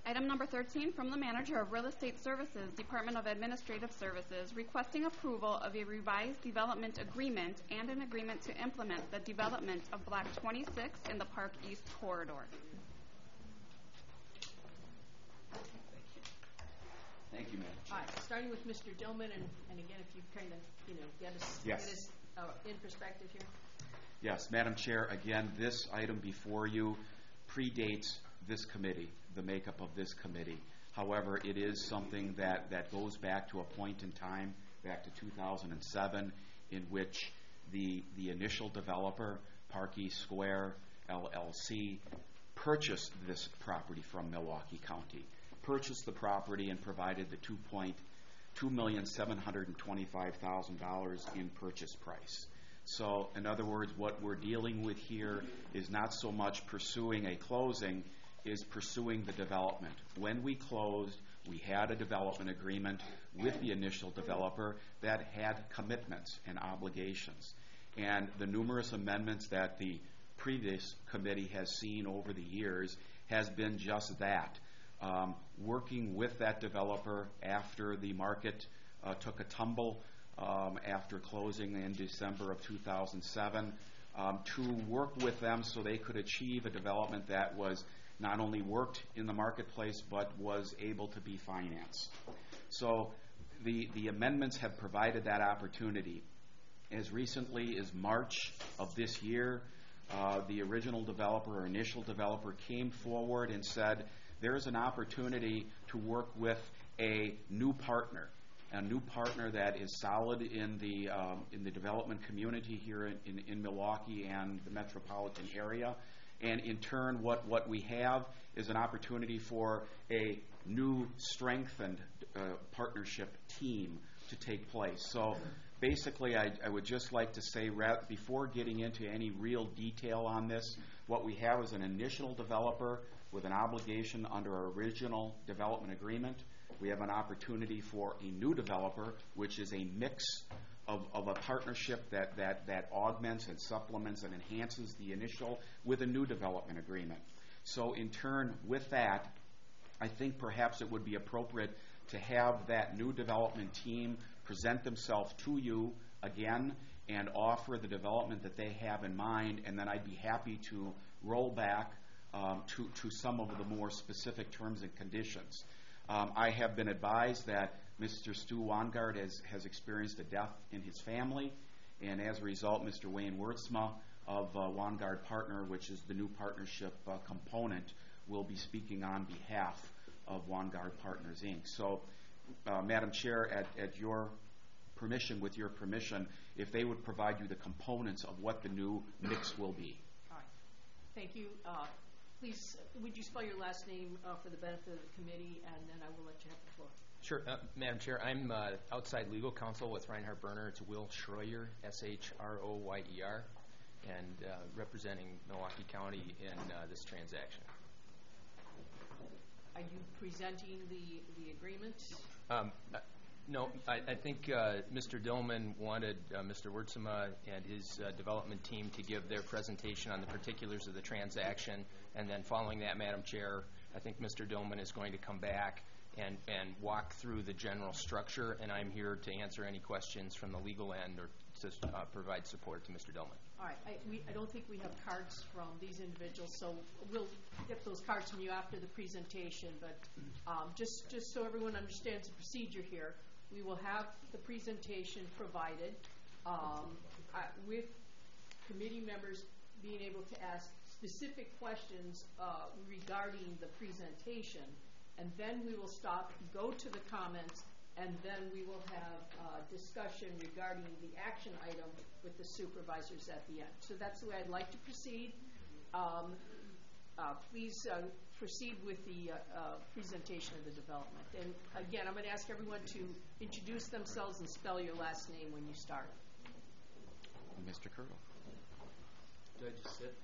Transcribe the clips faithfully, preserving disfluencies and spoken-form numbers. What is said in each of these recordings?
Item number thirteen, from the Manager of Real Estate Services, Department of Administrative Services, requesting approval of a revised development agreement and an agreement to implement the development of Block twenty-six in the Park East Corridor. Thank you, Madam Chair. All right, starting with Mister Dillman, and, and again, if you kind of, you know, get us, Yes. get us uh, in perspective here. Yes, Madam Chair, again, this item before you predates this committee, the makeup of this committee. However, it is something that, that goes back to a point in time, back to two thousand seven, in which the, the initial developer, Park East Square, L L C, purchased this property from Milwaukee County, purchased the property and provided the two million seven hundred twenty-five thousand dollars in purchase price. So, in other words, what we're dealing with here is not so much pursuing a closing, is pursuing the development. When we closed, we had a development agreement with the initial developer that had commitments and obligations. And the numerous amendments that the previous committee has seen over the years has been just that. Um, working with that developer after the market uh, took a tumble um, after closing in December of two thousand seven, um, to work with them so they could achieve a development that was not only worked in the marketplace but was able to be financed. So the, the amendments have provided that opportunity. As recently as March of this year, uh, the original developer or initial developer came forward and said, there is an opportunity to work with a new partner, a new partner that is solid in the um, in the development community here in, in, in Milwaukee and the metropolitan area. And in turn, what, what we have is an opportunity for a new strengthened uh, partnership team to take place. So basically, I, I would just like to say, before getting into any real detail on this, what we have is an initial developer with an obligation under our original development agreement. We have an opportunity for a new developer, which is a mix of, of a partnership that, that, that augments and supplements and enhances the initial with a new development agreement. So in turn, with that, I think perhaps it would be appropriate to have that new development team present themselves to you again and offer the development that they have in mind, and then I'd be happy to roll back um, to, to some of the more specific terms and conditions. Um, I have been advised that Mister Stu Wangard has, has experienced a death in his family, and as a result, Mister Wayne Wertzma of uh, Wangard Partner, which is the new partnership uh, component, will be speaking on behalf of Wangard Partners, Incorporated. So, uh, Madam Chair, at, at your permission, with your permission, if they would provide you the components of what the new mix will be. All right. Thank you. Uh, please, uh, would you spell your last name uh, for the benefit of the committee, and then I will let you have the floor. Sure. Uh, Madam Chair, I'm uh, outside legal counsel with Reinhardt Berner. It's Will Schroyer, S H R O Y E R, and uh, representing Milwaukee County in uh, this transaction. Are you presenting the, the agreement? Um, uh, no, I, I think uh, Mister Dillman wanted uh, Mister Wertzma and his uh, development team to give their presentation on the particulars of the transaction, and then following that, Madam Chair, I think Mister Dillman is going to come back and, and walk through the general structure, and I'm here to answer any questions from the legal end or to uh, provide support to Mister Dillman. All right. I, we, I don't think we have cards from these individuals, so we'll get those cards from you after the presentation. But um, just, just so everyone understands the procedure here, we will have the presentation provided um, uh, with committee members being able to ask specific questions uh, regarding the presentation. And then we will stop, go to the comments, and then we will have uh, discussion regarding the action item with the supervisors at the end. So that's the way I'd like to proceed. Um, uh, please uh, proceed with the uh, uh, presentation of the development. And again, I'm going to ask everyone to introduce themselves and spell your last name when you start. Mister Curto. Do I just sit?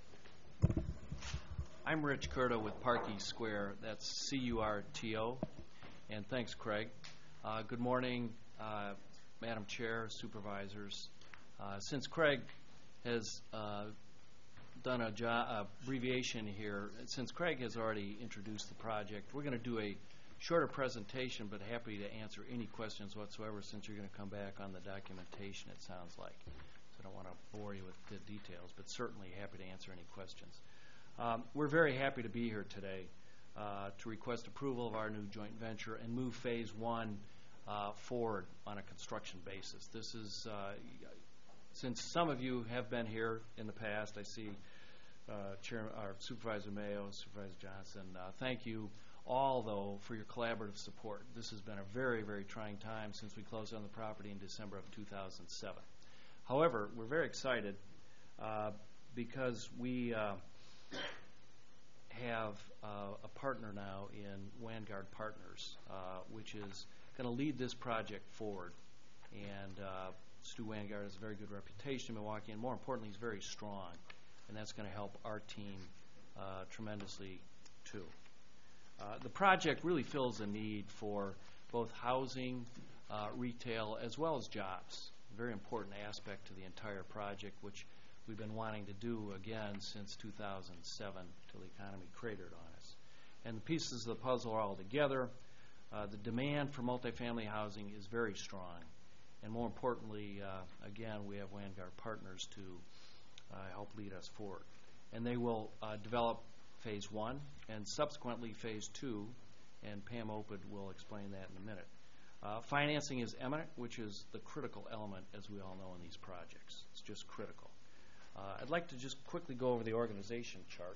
I'm Rich Curto with Park East Square. That's C U R T O. And thanks, Craig. Uh, good morning, uh, Madam Chair, supervisors. Uh, since Craig has uh, done a jo- uh, abbreviation here. Since Craig has already introduced the project, we're going to do a shorter presentation, but happy to answer any questions whatsoever since you're going to come back on the documentation, it sounds like. So I don't want to bore you with the details, but certainly happy to answer any questions. Um, we're very happy to be here today uh, to request approval of our new joint venture and move phase one uh, forward on a construction basis. This is, uh, since some of you have been here in the past, I see uh, Chair, our Supervisor Mayo, Supervisor Johnson, uh, thank you all, though, for your collaborative support. This has been a very, very trying time since we closed on the property in December of two thousand seven. However, we're very excited uh, because we uh, have uh, a partner now in Vanguard Partners, uh, which is going to lead this project forward. And uh, Stu Vanguard has a very good reputation in Milwaukee, and more importantly, he's very strong. And that's going to help our team uh, tremendously, too. Uh, the project really fills a need for both housing, uh, retail, as well as jobs. A very important aspect to the entire project, which we've been wanting to do again since two thousand seven, till the economy cratered on us. And the pieces of the puzzle are all together. Uh, the demand for multifamily housing is very strong. And more importantly, uh, again, we have Vanguard Partners to uh, help lead us forward. And they will uh, develop phase one and subsequently phase two, and Pam Opid will explain that in a minute. Uh, financing is eminent, which is the critical element, as we all know, in these projects. It's just critical. Uh, I'd like to just quickly go over the organization chart.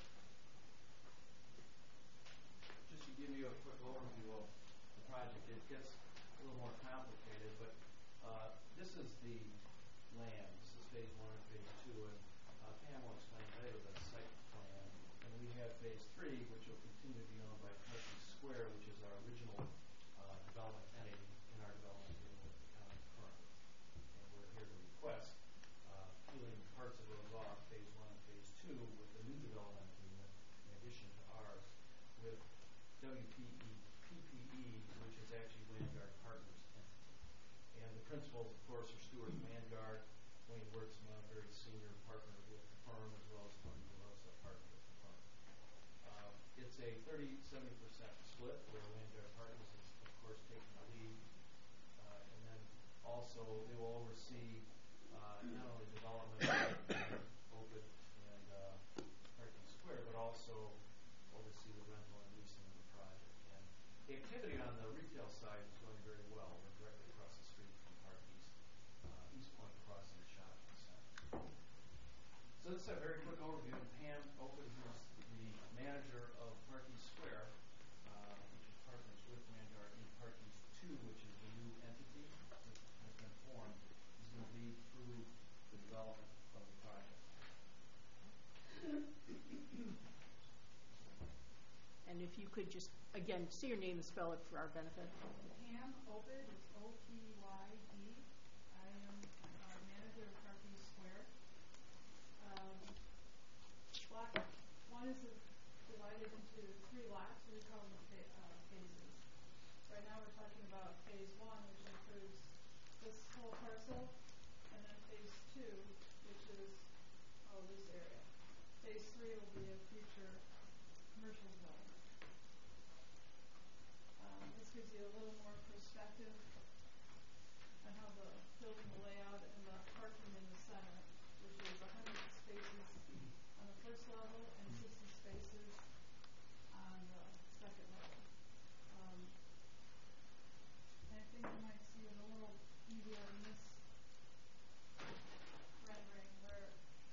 Just to give you a quick overview of the project, it gets a little more complicated, but uh, this is the land. This is phase one and phase two, and uh, Pam will explain later the site plan. And we have phase three, which will continue to be owned by Perkins Square, which is our original uh, development entity in our development agreement with the county currently. And we're here to request uh, peeling parts of those off, phase one and phase two, with the new development agreement in addition to ours, with W P E P P E, which is actually Vanguard Partners entity. And the principals, of course, are Stuart Vanguard, Wayne Wertzma, a very senior partner with the firm, as well as Tony DeRosa, partner with the firm. Uh, it's a thirty seventy percent split, where Vanguard Partners is, of course, taking the lead. Uh, and then also, they will oversee uh, not only development of Opid and uh, Perkins Square, but also oversee the rental and leasing of the project. And the activity on the retail side is going very well. We're directly across the street from Park East, uh, East Point Crossing Shopping Center. So this is a very quick overview. And Pam Opid, who's the manager of Park East Square, uh, which is partners with Vanguard, and Park East two, which is the new entity that has been formed, is going to lead through the development of the project. And if you could just, again, say your name and spell it for our benefit. Pam Opid, it's O P Y D. I am uh, manager of Parking Square. Um, Block one is divided into three lots. We call them pha- uh, phases. Right now we're talking about phase one, which includes this whole parcel, and then phase two, which is all this area. Phase three will be a future commercial zone. Um, this gives you a little more perspective on how the building will lay out and the parking in the center, which is one hundred spaces on the first level and sixty spaces on the second level. Um, I think you might see it a little easier in this rendering, where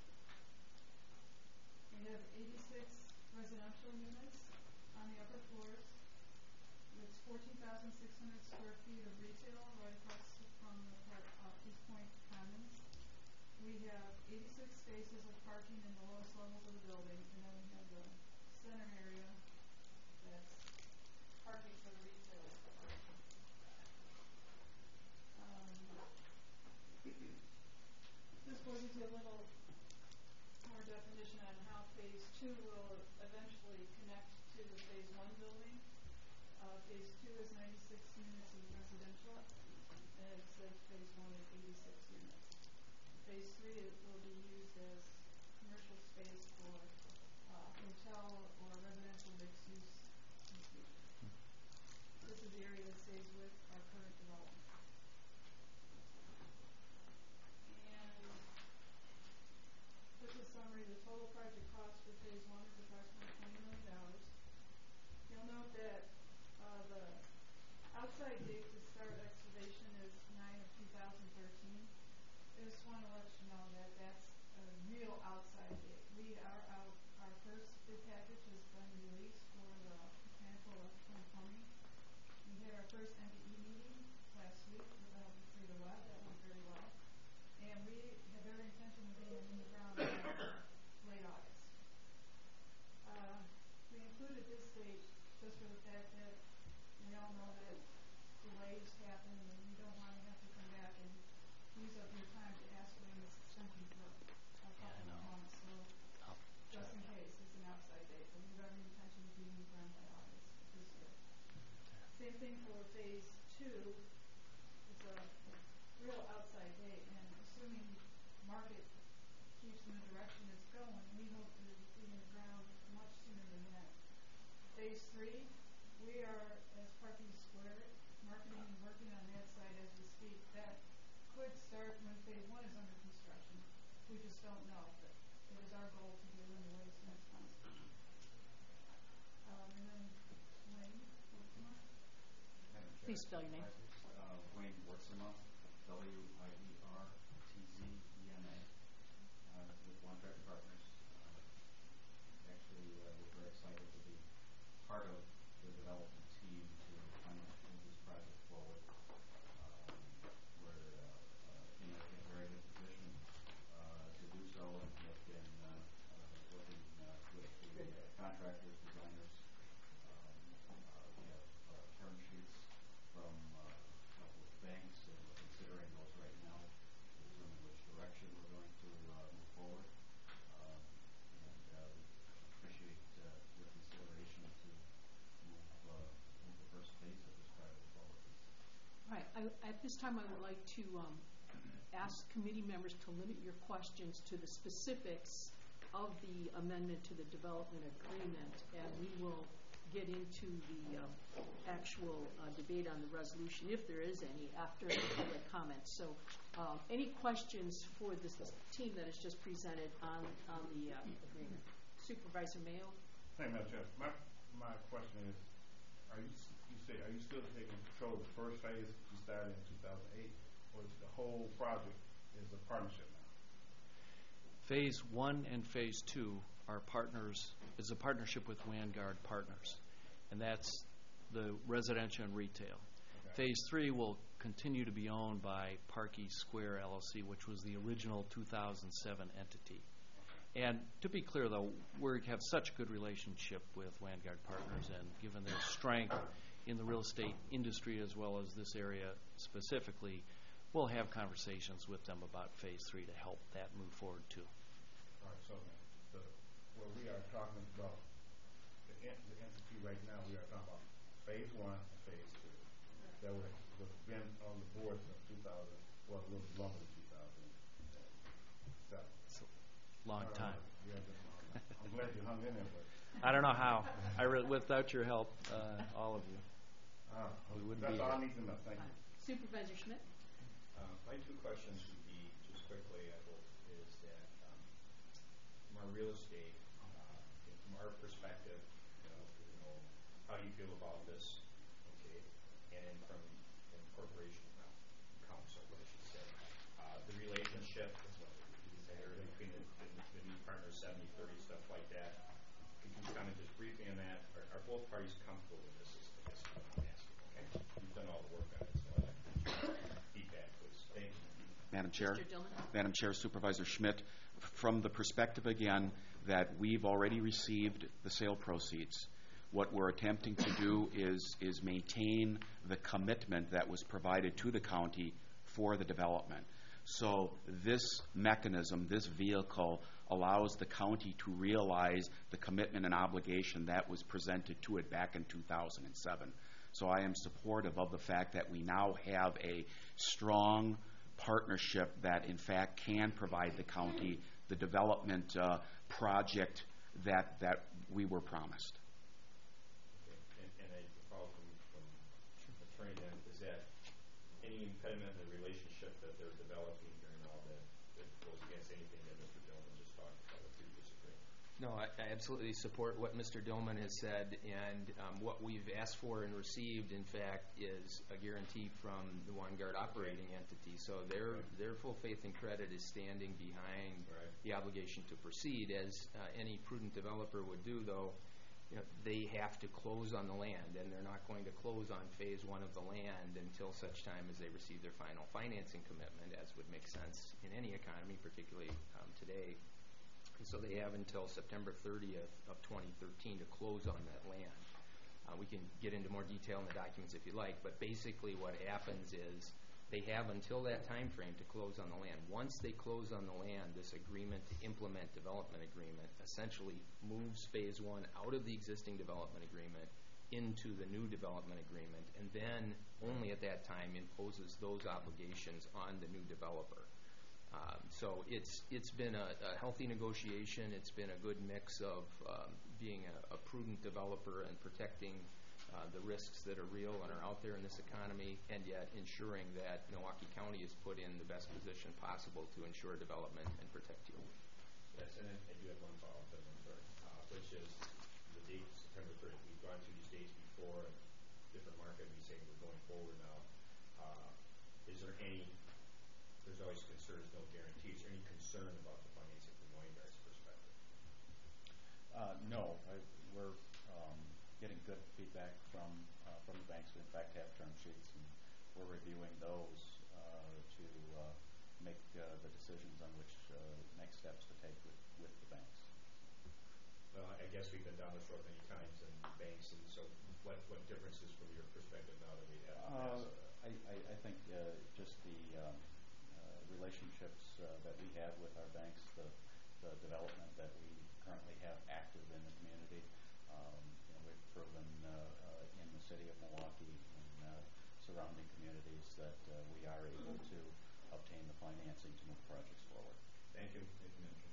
we have eighty-six residential units on the upper floors. It's fourteen thousand six hundred square feet of retail right across from the park, uh, East Point Commons. We have eighty-six spaces of parking in the lowest levels of the building, and then we have the center area that's parking for the retail. Um, this goes into a little more definition on how phase two will eventually connect to the phase one building. Uh, phase two is ninety-six units in residential, and it says phase one is eighty-six units. Phase three is, will be used as commercial space for uh, hotel or residential mixed use in the future. This is the area that stays with our current development. And just a summary, the total project cost for phase one is approximately twenty million dollars. You'll note that uh, the outside date to start excavation is nine of two thousand thirteen. I just want to let you know that that's a real outside date. We are out, our first bid package has been released for the mechanical, electrical, and plumbing. We had our first M D E meeting last week with the help of Frida Webb. That went very well. And we have every intention of being in the ground by late August. Uh, we included this date just for the fact that we all know that delays happen and we don't want to have to come back and use up your time to ask for an extension for a couple of months. So just in case, it's an outside date, but we have every intention of being in the ground by August this year. Same thing for phase two. It's a real outside date, and assuming market keeps in the direction it's going, we hope to be in the ground much sooner than that. Phase three, we are, as Parking Square, marketing and working on that side as we speak. That could start when phase one is under construction. We just don't know, but it is our goal to get it underway as soon as possible. Um, and then Wayne, Wortsema. Please spell your name. Uh, Wayne Wortsema, W I E R T Z E M A, uh, with Contract Partners. Uh, actually, uh, we're very excited to be part of the development team to kind of move this project forward. Um, we're uh, uh, in, a, in a very good position uh, to do so, and have been uh, uh, working uh, with the uh, contractors, designers. Um, uh, we have uh, term sheets from uh, a couple of banks, and we're considering those right now to determine which direction we're going to uh, move forward. Um, and uh, we appreciate uh, your consideration to move, uh, move the first phase of this project forward. All right. I, at this time, I would like to um, ask committee members to limit your questions to the specifics of the amendment to the development agreement, and we will get into the uh, actual uh, debate on the resolution, if there is any, after the public comments. So um, any questions for this team that is just presented on, on the uh, agreement? Supervisor Mayo? Thank you, Madam Chair. My, my question is, are you, you say, are you still taking control of the first phase that you started in two thousand eight, or is the whole project is a partnership now? Phase one and phase two are partners, is a partnership with Vanguard Partners, and that's the residential and retail. Okay. Phase three will continue to be owned by Parkey Square L L C, which was the original two thousand seven entity. And to be clear, though, we have such a good relationship with Vanguard Partners, and given their strength in the real estate industry as well as this area specifically, we'll have conversations with them about phase three to help that move forward, too. All right, so the, what we are talking about, the, ent the entity right now, we are talking about phase one and phase two. That would have been on the board since two thousand, well, a little longer than two thousand seven. Long All time. right. Yeah, I'm glad you hung in there, but I don't know how. I re without your help, uh, all of you. uh, We wouldn't that's be all I here. need to know. Thank you. Supervisor Schmidt? Uh, my two questions would be, just quickly, I hope, is that um, from our real estate, uh, from our perspective, you know, you know, how you feel about this, okay, and from the corporation council, what I should say, uh, the relationship there between the, the, the new partners, seventy thirty, stuff like that. Could you kind of just briefly on that? Are, are both parties comfortable with this? Is, I guess what I'm asking. Okay, you've done all the work on it, so I'd like feedback, please. Thank you. Madam Chair, Mister Dillon? Madam Chair, Supervisor Schmidt, from the perspective again that we've already received the sale proceeds, what we're attempting to do is is maintain the commitment that was provided to the county for the development. So this mechanism, this vehicle, allows the county to realize the commitment and obligation that was presented to it back in two thousand seven. So I am supportive of the fact that we now have a strong partnership that in fact can provide the county the development uh, project that that we were promised. Okay. And, and a follow from, from attorney then, is that any impediment in the relationship that they're developing here and all that, that goes against anything that Mister Dillman just talked about, or do you disagree? No, I, I absolutely support what Mister Dillman has said, and um, what we've asked for and received, in fact, is a guarantee from the Vanguard operating entity. So their their full faith and credit is standing behind Right. the obligation to proceed, as uh, any prudent developer would do, though. You know, they have to close on the land, and they're not going to close on phase one of the land until such time as they receive their final financing commitment, as would make sense in any economy, particularly um, today. And so they have until September thirtieth of twenty thirteen to close on that land. Uh, we can get into more detail in the documents if you like, but basically what happens is they have until that time frame to close on the land. Once they close on the land, this agreement to implement development agreement essentially moves phase one out of the existing development agreement into the new development agreement, and then only at that time imposes those obligations on the new developer. Um, so it's it's been a, a healthy negotiation. It's been a good mix of um, being a, a prudent developer and protecting uh, the risks that are real and are out there in this economy, and yet ensuring that Milwaukee County is put in the best position possible to ensure development and protect you. Yes, and then I do have one follow-up, then, I'm sorry, uh, which is the date, September thirtieth. We've gone through these dates before, and different market, we say we're going forward now. Uh, is there any, there's always concerns, no guarantees. Is there any concern about the financing from Vanguard's perspective? Uh, no, I, we're um, getting good feedback from uh, from the banks. We in fact have term sheets, and we're reviewing those uh, to uh, make uh, the decisions on which uh, next steps to take with, with the banks. Well, I guess we've been down this road many times in banks, and so what, what differences from your perspective now that we have? Uh, I, I, I think uh, just the um, uh, relationships uh, that we have with our banks, the, the development that we currently have active in the community. Um, you know, we've proven uh, uh, in the city of Milwaukee and uh, surrounding communities that uh, we are able to obtain the financing to move projects forward. Thank you. Thank you, Manager.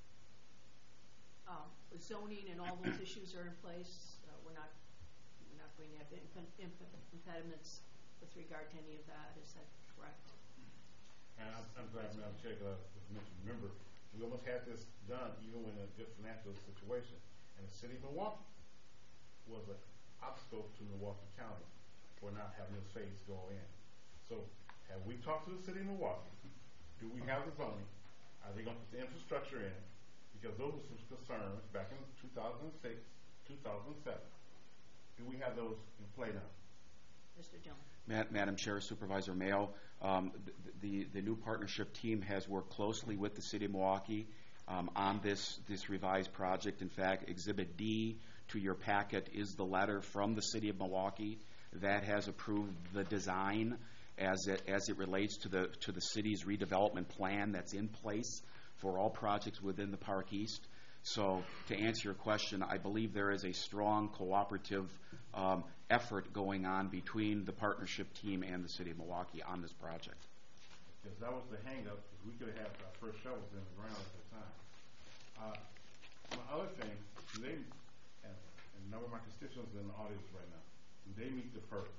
Um, zoning and all those issues are in place. Uh, we're not we're not going to have imp- imp- impediments with regard to any of that. Is that correct? And I'm, I'm glad Madam Chair uh, was mentioned. Remember, we almost had this done even when in a good financial situation. And the city of Milwaukee was an obstacle to Milwaukee County for not having this phase go in. So have we talked to the city of Milwaukee? Do we have the zoning? Are they going to put the infrastructure in? Because those were some concerns back in two thousand six, two thousand seven. Do we have those in play now? Mister Jones. Ma- Madam Chair, Supervisor Mayo, um, the, the the new partnership team has worked closely with the City of Milwaukee um, on this this revised project. In fact, Exhibit D to your packet is the letter from the City of Milwaukee that has approved the design as it as it relates to the to the city's redevelopment plan that's in place for all projects within the Park East. So to answer your question, I believe there is a strong cooperative um, effort going on between the partnership team and the City of Milwaukee on this project. Because that was the hang-up, because we could have had our first shovels in the ground at the time. Uh, my other thing, they, and, and a number of my constituents are in the audience right now, they meet the purpose.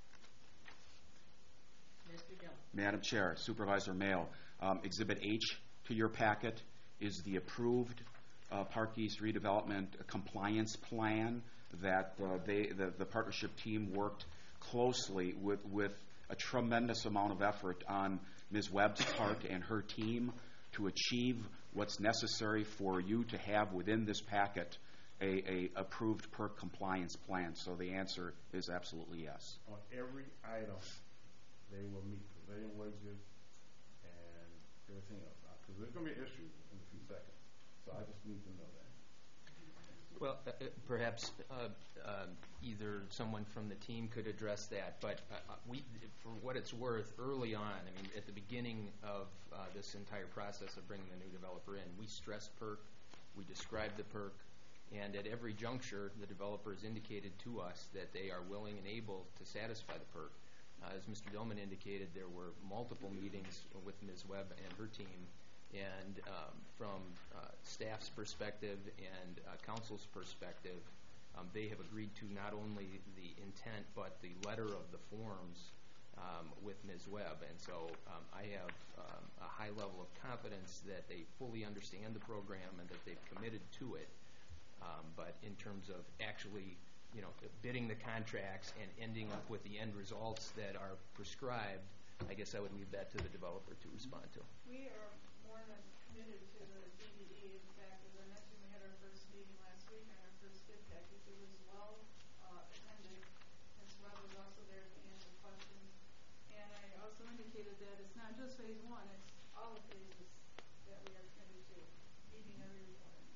Mister Jones. Madam Chair, Supervisor Mayo, um, Exhibit H to your packet is the approved uh, Park East redevelopment compliance plan that uh, they, the, the partnership team worked closely with, with a tremendous amount of effort on Miz Webb's part and her team to achieve what's necessary for you to have within this packet a, a approved PERC compliance plan. So the answer is absolutely yes. On every item, they will meet prevailing wages and everything else. Because there's going to be issues in a few seconds. So I just need to know that. Well, uh, uh, perhaps uh, uh, either someone from the team could address that, but uh, we, for what it's worth, early on, I mean, at the beginning of uh, this entire process of bringing the new developer in, we stressed PERC, we described the PERC, and at every juncture, the developers indicated to us that they are willing and able to satisfy the PERC. Uh, as Mister Dillman indicated, there were multiple meetings with Miz Webb and her team And um, from uh, staff's perspective and uh, council's perspective, um, they have agreed to not only the intent but the letter of the forms um, with Miz Webb. And so um, I have um, a high level of confidence that they fully understand the program and that they've committed to it. Um, but in terms of actually, you know, bidding the contracts and ending up with the end results that are prescribed, I guess I would leave that to the developer to respond to. We are more than committed to the D V D. In fact, as I mentioned, we had our first meeting last week and our first bid package. It was well uh, attended. Miz Webb was also there to answer questions. And I also indicated that it's not just phase one, it's all of phases that we are committed to, meeting every requirement.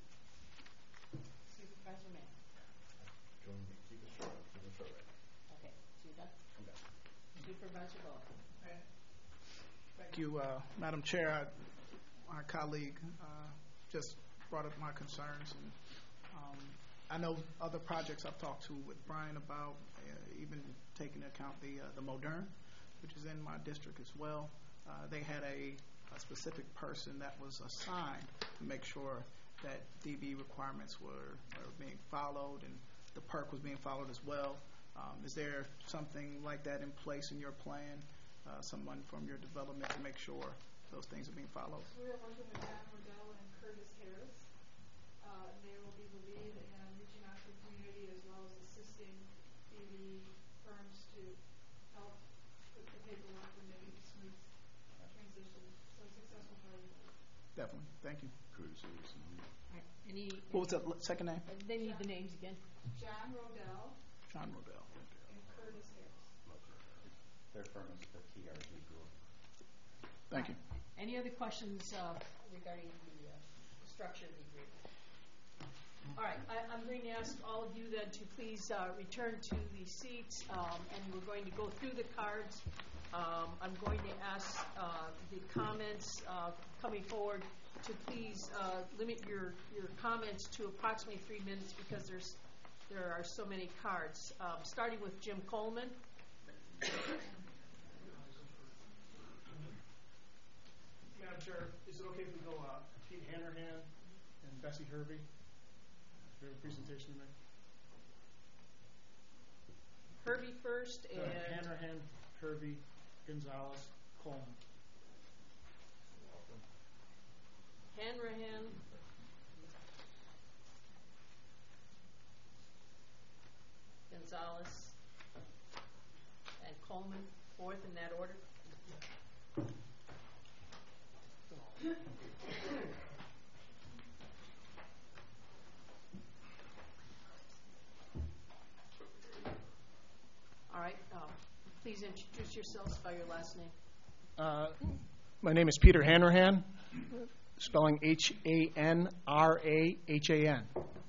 Supervisor Mann. Keep it short, keep it short right now. Okay, so you done? I'm done. Supervisor Ball. Thank you, uh, Madam Chair. I, my colleague uh, just brought up my concerns, and um, I know other projects I've talked to with Brian about, uh, even taking into account the uh, the Modern, which is in my district as well. Uh, they had a, a specific person that was assigned to make sure that D B requirements were, were being followed, and the perk was being followed as well. Um, is there something like that in place in your plan? Uh, someone from your development to make sure those things are being followed? We are working with John Rodell and Curtis Harris. Uh, they will be the lead in reaching out to the community as well as assisting D V firms to help with the paperwork and make it a smooth transition. So successful for everybody. Definitely. Thank you. All right. Any? What was the l- second name? Uh, They need the names again. John Rodell John Rodell. and Curtis Harris. Their firm is the T R G Group. Thank you. Any other questions uh, regarding the uh, structure of the agreement? All right, I, I'm going to ask all of you then to please uh, return to the seats, um, and we're going to go through the cards. Um, I'm going to ask uh, the comments uh, coming forward to please uh, limit your, your comments to approximately three minutes because there's there are so many cards. Um, starting with Jim Coleman. Madam Chair, is it okay if we go uh, Pete Hanrahan and Bessie Hervey? Do you have a presentation to make? Hervey first and... Uh, Hanrahan, Hervey, Gonzalez, Coleman. Hanrahan. Gonzalez. And Coleman, fourth in that order. All right. Um, please introduce yourselves by your last name. Uh, my name is Peter Hanrahan, spelling H A N R A H A N.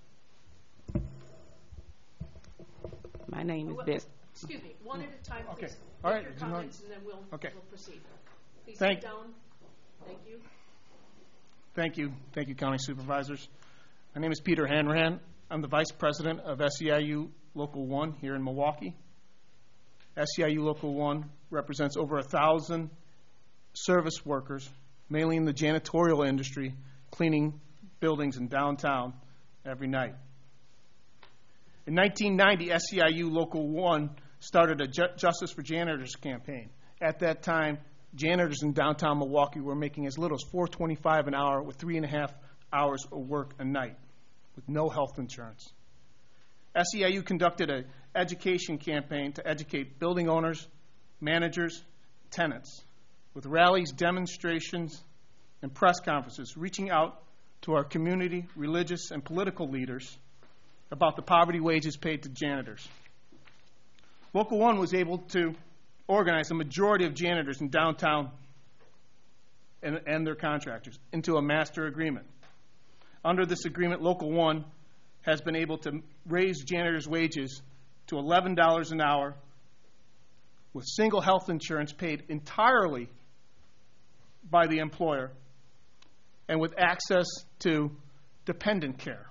My name is Well, Bess. Excuse me, one at a time, Okay. please. All Make right. your comments, and then we'll, Okay. we'll proceed. Please Thank- sit down. Thank you. Thank you. Thank you, County Supervisors. My name is Peter Hanrahan. I'm the Vice President of S E I U Local one here in Milwaukee. S E I U Local one represents over a thousand service workers, mainly in the janitorial industry, cleaning buildings in downtown every night. In nineteen ninety, S E I U Local one started a Ju- Justice for Janitors campaign. At that time, janitors in downtown Milwaukee were making as little as four dollars and twenty-five cents an hour with three and a half hours of work a night with no health insurance. S E I U conducted an education campaign to educate building owners, managers, tenants, with rallies, demonstrations, and press conferences, reaching out to our community, religious, and political leaders about the poverty wages paid to janitors. Local one was able to organize a majority of janitors in downtown and, and their contractors into a master agreement. Under this agreement, Local one has been able to raise janitors' wages to eleven dollars an hour with single health insurance paid entirely by the employer and with access to dependent care.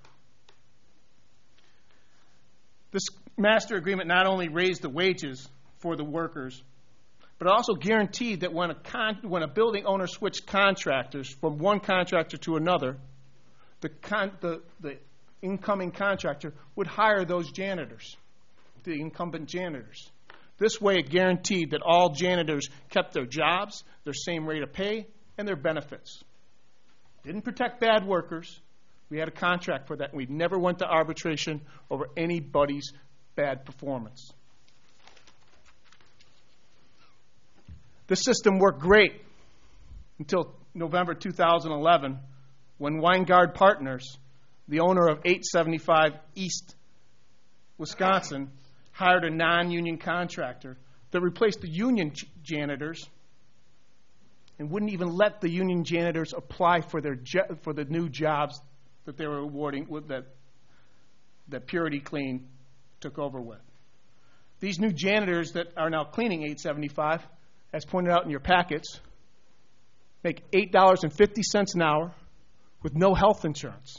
This master agreement not only raised the wages for the workers, but But it also guaranteed that when a, con- when a building owner switched contractors from one contractor to another, the, con- the, the incoming contractor would hire those janitors, the incumbent janitors. This way it guaranteed that all janitors kept their jobs, their same rate of pay, and their benefits. Didn't protect bad workers. We had a contract for that. We never went to arbitration over anybody's bad performance. The system worked great until November two thousand eleven, when Weingard Partners, the owner of eight seventy-five East Wisconsin, hired a non-union contractor that replaced the union j- janitors and wouldn't even let the union janitors apply for their jo- for the new jobs that they were awarding with that that Purity Clean took over with. These new janitors that are now cleaning eight seventy-five, as pointed out in your packets, make eight dollars and fifty cents an hour with no health insurance.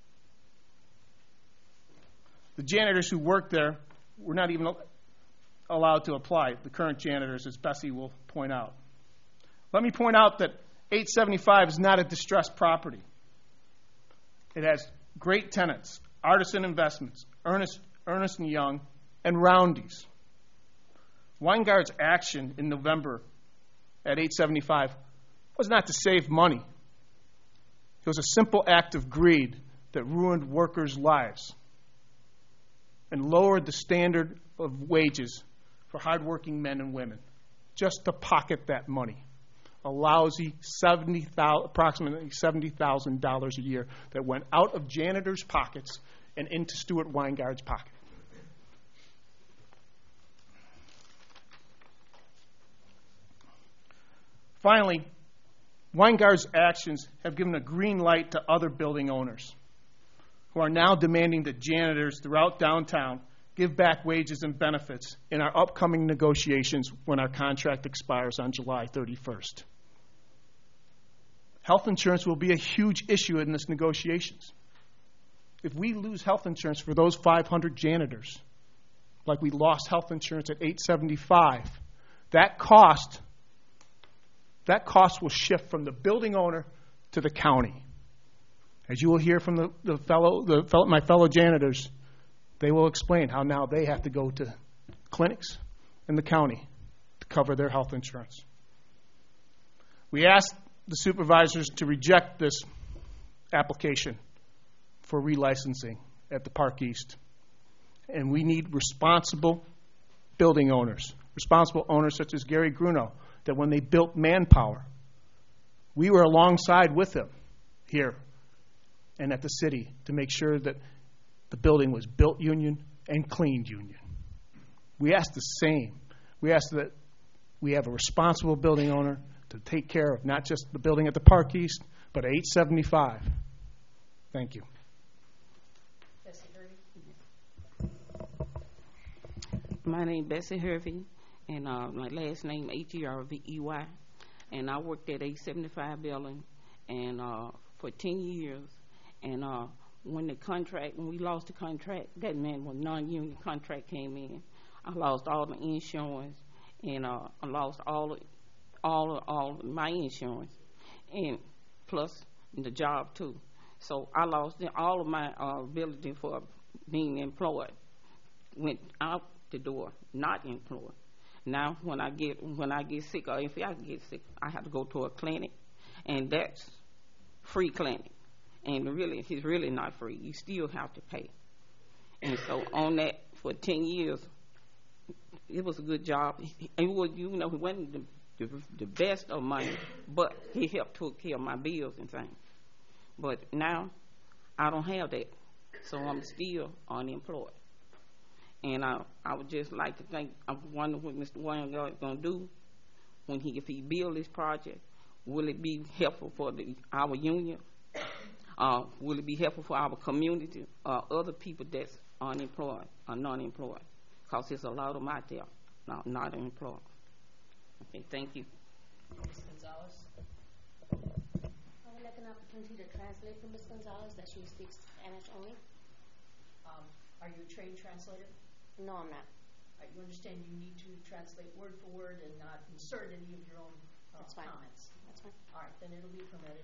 The janitors who work there were not even allowed to apply, the current janitors, as Bessie will point out. Let me point out that eight seventy-five is not a distressed property. It has great tenants, Artisan Investments, Ernest, Ernest and Young, and Roundy's. Weingard's action in November at eight seventy-five was not to save money. It was a simple act of greed that ruined workers' lives and lowered the standard of wages for hardworking men and women just to pocket that money. A lousy seventy thousand, approximately seventy thousand dollars a year that went out of janitors' pockets and into Stuart Weingard's pocket. Finally, Weingard's actions have given a green light to other building owners who are now demanding that janitors throughout downtown give back wages and benefits in our upcoming negotiations when our contract expires on July thirty-first. Health insurance will be a huge issue in this negotiations. If we lose health insurance for those five hundred janitors, like we lost health insurance at eight seventy-five, that cost, that cost will shift from the building owner to the county. As you will hear from the, the fellow, the fellow, my fellow janitors, they will explain how now they have to go to clinics in the county to cover their health insurance. We asked the supervisors to reject this application for relicensing at the Park East. And we need responsible building owners, responsible owners such as Gary Gruno, that when they built Manpower, we were alongside with him here and at the city to make sure that the building was built union and cleaned union. We asked the same. We asked that we have a responsible building owner to take care of not just the building at the Park East, but eight seventy-five. Thank you. My name is Bessie Hervey, and uh, my last name H E R V E Y, and I worked at eight seventy-five building and uh, for ten years. And uh, when the contract, when we lost the contract, that meant when non-union contract came in, I lost all the insurance, and uh, I lost all of, all of, all of my insurance, and plus the job too. So I lost all of my uh, ability for being employed. Went out the door, not employed. Now when I get when I get sick, or if I get sick, I have to go to a clinic, and that's free clinic. And really, it's really not free. You still have to pay. And so on that for ten years, it was a good job. It was, you know, it wasn't the, the, the best of money, but he helped take care of my bills and things. But now I don't have that, so I'm still unemployed. And I, I would just like to think, I wonder what Mister Weingard is going to do when he, if he build this project. Will it be helpful for the, our union? Uh, will it be helpful for our community or uh, other people that's unemployed or non-employed? Because there's a lot of them out there not, not employed. Okay, thank you. Miz Gonzalez? I would like an opportunity to translate for Miz Gonzalez, that she speaks Spanish only. Um, are you a trained translator? No, I'm not. Right, you understand you need to translate word for word and not insert any of your own uh, That's fine. comments. That's fine. All right, then it'll be permitted.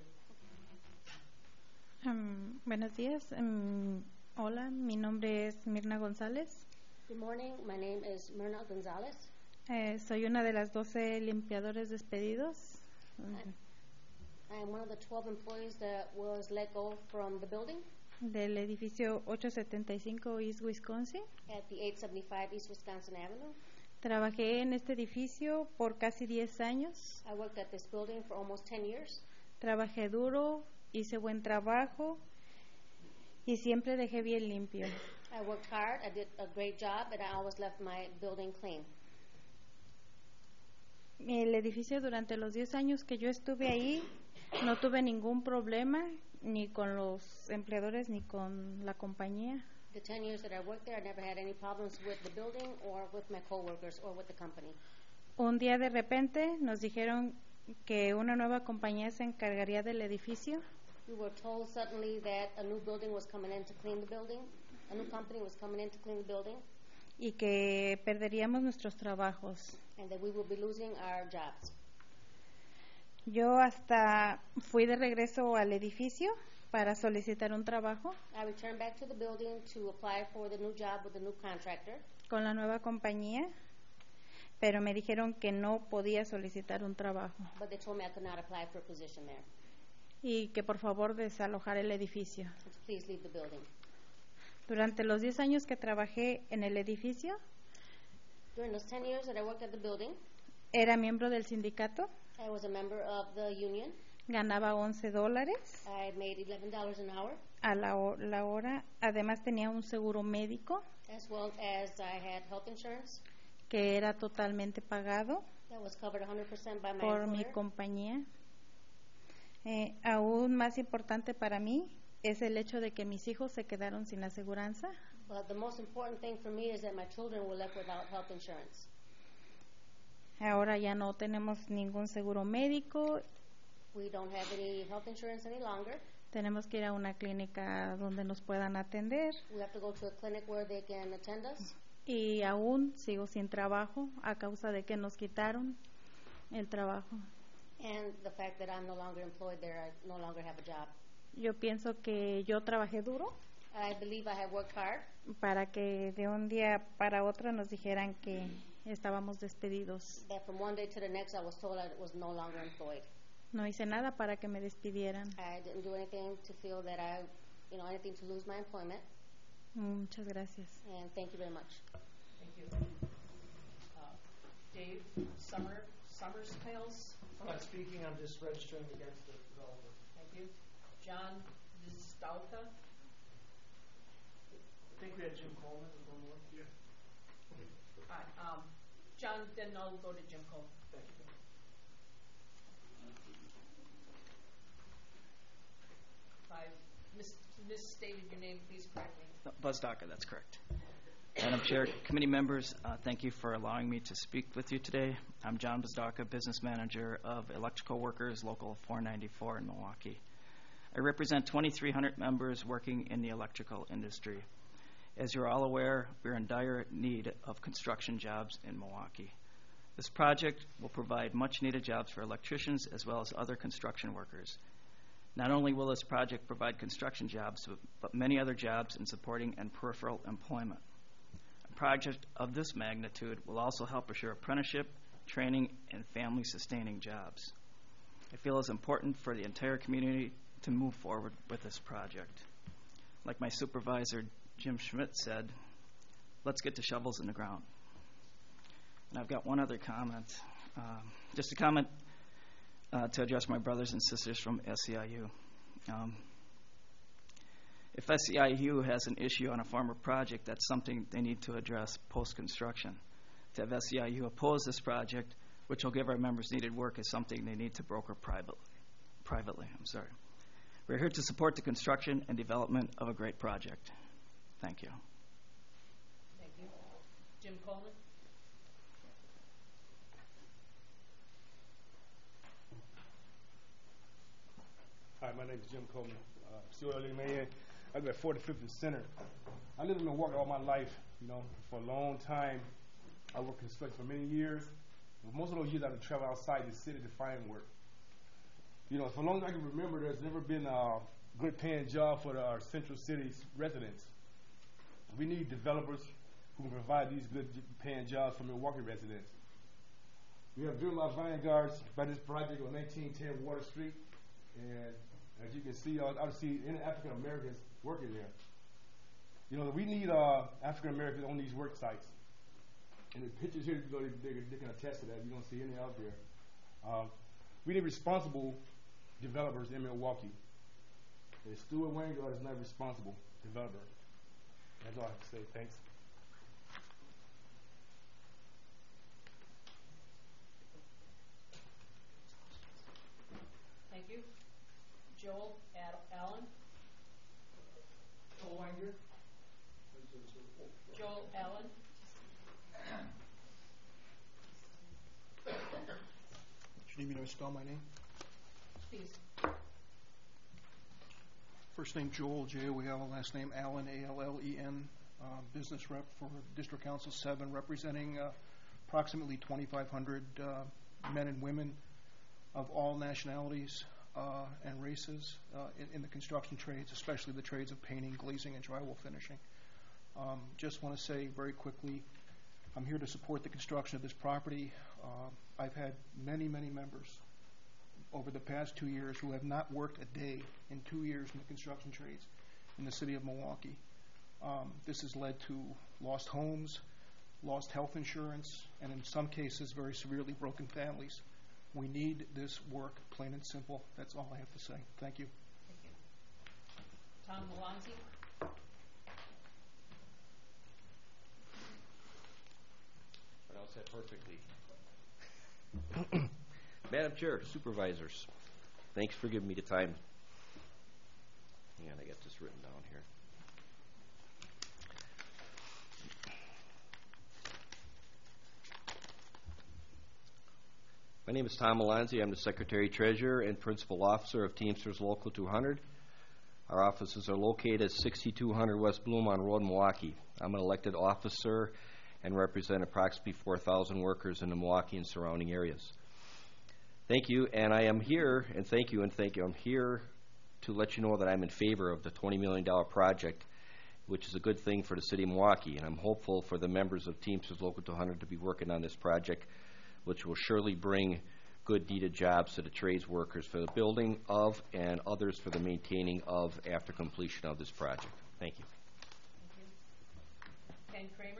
Um, buenos días. Um, hola, mi nombre es Mirna González. Good morning. My name is Myrna Gonzalez. Eh, soy una de las doce limpiadores despedidos. I am one of the twelve employees that was let go from the building Del edificio ochocientos setenta y cinco East Wisconsin. at the eight seventy-five East Wisconsin Avenue. Trabajé en este edificio por casi diez años. I worked at this building for almost ten years. Trabajé duro, hice buen trabajo y siempre dejé bien limpio. I worked hard. I did a great job, and I always left my building clean. El edificio, durante los diez años que yo estuve ahí, no tuve ningún problema ni con los empleadores ni con la compañía. The ten years that I worked there, I never had any problems with the building or with my coworkers or with the company. Un día de repente nos dijeron que una nueva compañía se encargaría del edificio We were told suddenly that a new building was coming in to clean the building. A new company was coming in to clean the building, y que perderíamos nuestros trabajos. and that we would be losing our jobs. Yo hasta fui de regreso al edificio para solicitar un trabajo I returned back to the building to apply for the new job with the new contractor, con la nueva compañía, pero me dijeron que no podía solicitar un trabajo but they told me I could not apply for a position there. y que por favor desalojar el edificio. So please leave the building. Durante los diez años que trabajé en el edificio, During those ten years that I worked at the building, era miembro del sindicato, I was a member of the union. ganaba once dólares I made eleven dollars an hour, a la, ho- la hora. Además tenía un seguro médico as well as I had health insurance que era totalmente pagado that was covered one hundred percent by my por mi employer. compañía. Eh, aún más importante para mí es el hecho de que mis hijos se quedaron sin aseguranza. But the most important thing for me is that my children were left without health insurance. Ahora ya no tenemos ningún seguro médico, We don't have any health insurance any longer. tenemos que ir a una clínica donde nos puedan atender We have to go to a clinic where they can attend us. y aún sigo sin trabajo a causa de que nos quitaron el trabajo. And the fact that I'm no longer employed there, I no longer have a job. Yo pienso que yo trabajé duro I believe I have worked hard para que de un día para otro nos dijeran que estábamos despedidos. that from one day to the next I was told I was no longer employed. No hice nada para que me despidieran. I didn't do anything to feel that I, you know, anything to lose my employment. Muchas gracias. And thank you very much. Thank you. Uh, Dave Summer, Summers Tales? I'm not speaking, I'm just registering against the developer. Thank you. John Vistauta? I think we had Jim Coleman as one more. Yeah. All right, um, John, then I'll go to Jim Cole. Thank you. If I mis- misstated your name, please correct me. Buzz Daca, that's correct. Madam Chair, committee members, uh, thank you for allowing me to speak with you today. I'm John Buzdaca, Business Manager of Electrical Workers, Local four ninety-four in Milwaukee. I represent twenty-three hundred members working in the electrical industry. As you're all aware, we're in dire need of construction jobs in Milwaukee. This project will provide much-needed jobs for electricians as well as other construction workers. Not only will this project provide construction jobs, but many other jobs in supporting and peripheral employment. A project of this magnitude will also help assure apprenticeship, training, and family-sustaining jobs. I feel it's important for the entire community to move forward with this project. Like my supervisor, Jim Schmidt, said, let's get the shovels in the ground. And I've got one other comment. Um, just a comment uh, to address my brothers and sisters from S E I U. Um, if S E I U has an issue on a former project, that's something they need to address post-construction. To have S E I U oppose this project, which will give our members needed work, is something they need to broker privately. Privately, I'm sorry. We're here to support the construction and development of a great project. Thank you. Thank you. Jim Coleman? Hi, my name is Jim Coleman. Uh, still early man. I live at forty-fifth and Center. I lived in Milwaukee all my life, you know, for a long time. I worked construction for many years. But most of those years I had to travel outside the city to find work. You know, so long as I can remember, there's never been a good paying job for the, our Central City's residents. We need developers who can provide these good paying jobs for Milwaukee residents. We have driven our vanguards by this project on nineteen ten Water Street, and as you can see, I don't see any African Americans working there. You know, we need uh, African Americans on these work sites. And the pictures here, they, they, they can attest to that. You don't see any out there. Uh, we need responsible developers in Milwaukee. And Stuart Wangard is not a responsible developer. That's all I have to say. Thanks. Thank you. Joel Ad- Allen. Joel Wanger. Joel Allen. Do you need me to spell my name? Please. First name Joel, J O E L, last name Allen, A L L E N, uh, business rep for District Council seven, representing uh, approximately twenty-five hundred uh, men and women of all nationalities uh, and races uh, in, in the construction trades, especially the trades of painting, glazing, and drywall finishing. Um, just want to say very quickly, I'm here to support the construction of this property. Uh, I've had many, many members over the past two years who have not worked a day in two years in the construction trades in the city of Milwaukee. Um, this has led to lost homes, lost health insurance, and in some cases, very severely broken families. We need this work, plain and simple. That's all I have to say. Thank you. Thank you. Tom Malonzi. Pronounce that perfectly. Madam Chair, Supervisors, thanks for giving me the time. Hang on, I got this written down here. My name is Tom Alonzi. I'm the Secretary Treasurer and Principal Officer of Teamsters Local two hundred. Our offices are located at sixty-two hundred West Bloomont Road, Milwaukee. I'm an elected officer and represent approximately four thousand workers in the Milwaukee and surrounding areas. Thank you, and I am here, and thank you, and thank you. I'm here to let you know that I'm in favor of the twenty million dollar project, which is a good thing for the city of Milwaukee, and I'm hopeful for the members of Teamsters Local two hundred to be working on this project, which will surely bring good needed jobs to the trades workers for the building of and others for the maintaining of after completion of this project. Thank you. Thank you. Ken Kramer.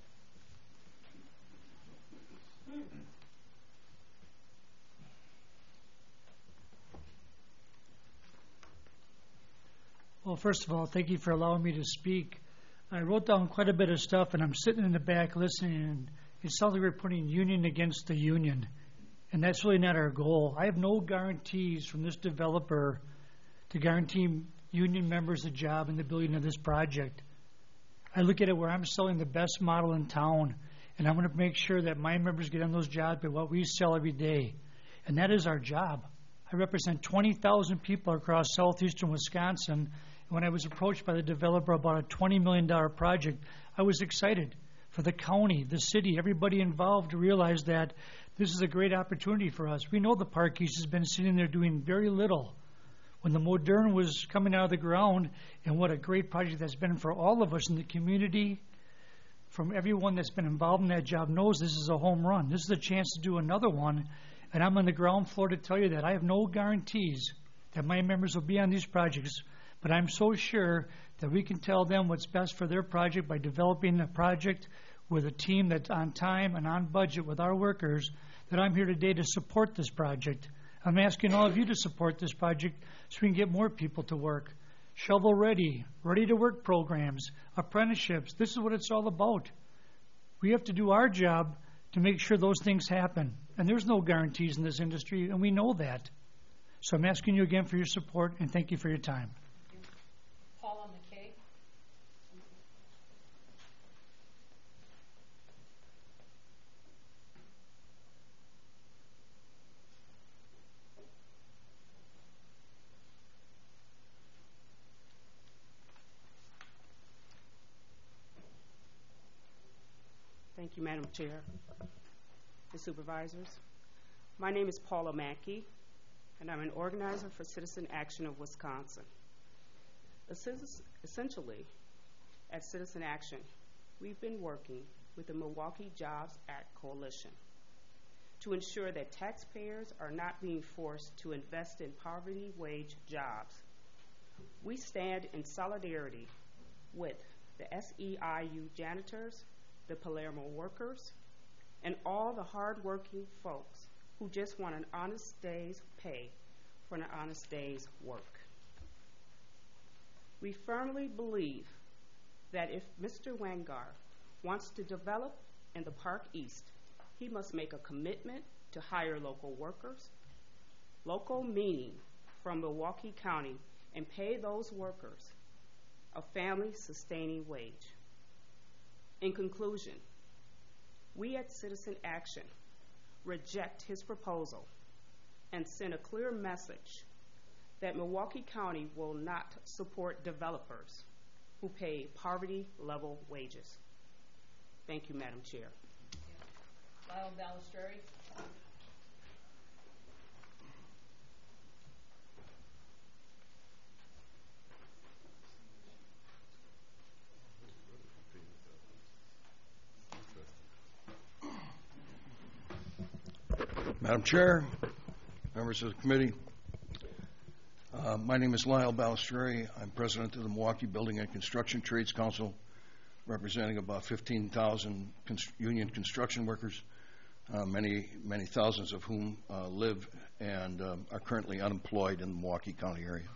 Well, first of all, thank you for allowing me to speak. I wrote down quite a bit of stuff, and I'm sitting in the back listening, and it sounds like we're putting union against the union, and that's really not our goal. I have no guarantees from this developer to guarantee union members a job in the building of this project. I look at it where I'm selling the best model in town, and I'm going to make sure that my members get on those jobs by what we sell every day, and that is our job. I represent twenty thousand people across southeastern Wisconsin. When I was approached by the developer about a twenty million dollar project, I was excited for the county, the city, everybody involved to realize that this is a great opportunity for us. We know the Park East has been sitting there doing very little. When the Modern was coming out of the ground, and what a great project that's been for all of us in the community, from everyone that's been involved in that job knows this is a home run. This is a chance to do another one, and I'm on the ground floor to tell you that I have no guarantees that my members will be on these projects, but I'm so sure that we can tell them what's best for their project by developing a project with a team that's on time and on budget with our workers, that I'm here today to support this project. I'm asking all of you to support this project so we can get more people to work. Shovel ready, ready to work programs, apprenticeships. This is what it's all about. We have to do our job to make sure those things happen. And there's no guarantees in this industry, and we know that. So I'm asking you again for your support, and thank you for your time. Paula McKay. Thank Thank you, Madam Chair and Supervisors. My name is Paula Mackey, and I'm an organizer for Citizen Action of Wisconsin. Essentially, at Citizen Action, we've been working with the Milwaukee Jobs Act Coalition to ensure that taxpayers are not being forced to invest in poverty wage jobs. We stand in solidarity with the S E I U janitors, the Palermo workers, and all the hard-working folks who just want an honest day's pay for an honest day's work. We firmly believe that if Mister Weingart wants to develop in the Park East, he must make a commitment to hire local workers, local meaning from Milwaukee County, and pay those workers a family-sustaining wage. In conclusion, we at Citizen Action reject his proposal and send a clear message that Milwaukee County will not support developers who pay poverty-level wages. Thank you, Madam Chair. Lyle Balistreri. Madam Chair, members of the committee, uh, my name is Lyle Balistreri. I'm president of the Milwaukee Building and Construction Trades Council, representing about fifteen thousand const- union construction workers, uh, many, many thousands of whom uh, live and um, are currently unemployed in the Milwaukee County area.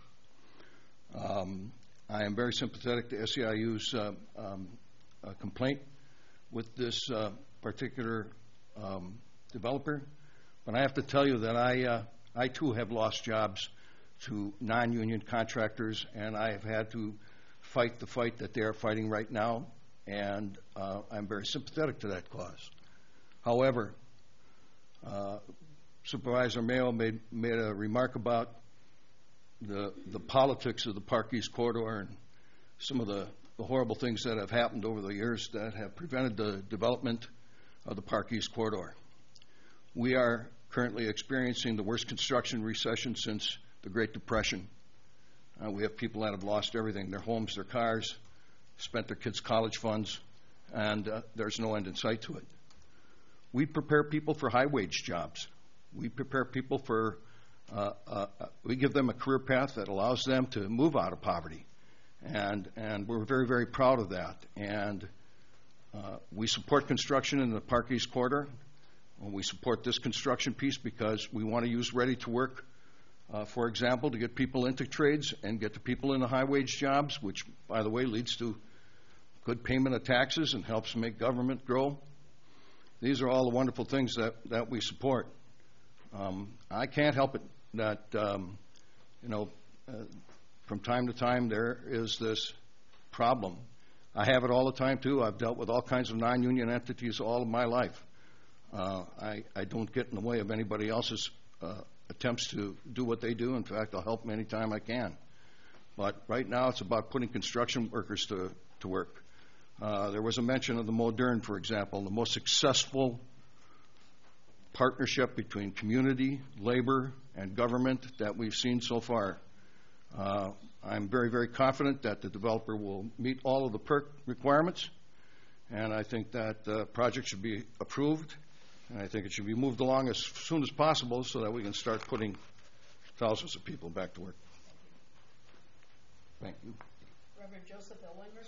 Um, I am very sympathetic to S E I U's uh, um, uh, complaint with this uh, particular um, developer. But I have to tell you that I, uh, I too have lost jobs to non-union contractors, and I have had to fight the fight that they are fighting right now, and uh, I'm very sympathetic to that cause. However, uh, Supervisor Mayo made, made a remark about the, the politics of the Park East Corridor and some of the, the horrible things that have happened over the years that have prevented the development of the Park East Corridor. We are currently experiencing the worst construction recession since the Great Depression. Uh, we have people that have lost everything, their homes, their cars, spent their kids' college funds, and uh, there's no end in sight to it. We prepare people for high-wage jobs. We prepare people for, uh, uh, we give them a career path that allows them to move out of poverty. And, and we're very, very proud of that. And uh, we support construction in the Park East Corridor. We support this construction piece because we want to use ready-to-work, uh, for example, to get people into trades and get the people in the high-wage jobs, which, by the way, leads to good payment of taxes and helps make government grow. These are all the wonderful things that, that we support. Um, I can't help it that, um, you know, uh, from time to time there is this problem. I have it all the time, too. I've dealt with all kinds of non-union entities all of my life. Uh, I, I don't get in the way of anybody else's uh, attempts to do what they do. In fact, I'll help them anytime I can. But right now it's about putting construction workers to, to work. Uh, there was a mention of the Modern, for example, the most successful partnership between community, labor, and government that we've seen so far. Uh, I'm very, very confident that the developer will meet all of the PERC requirements, and I think that the project should be approved. And I think it should be moved along as soon as possible so that we can start putting thousands of people back to work. Thank you. Reverend Joseph Ellwanger.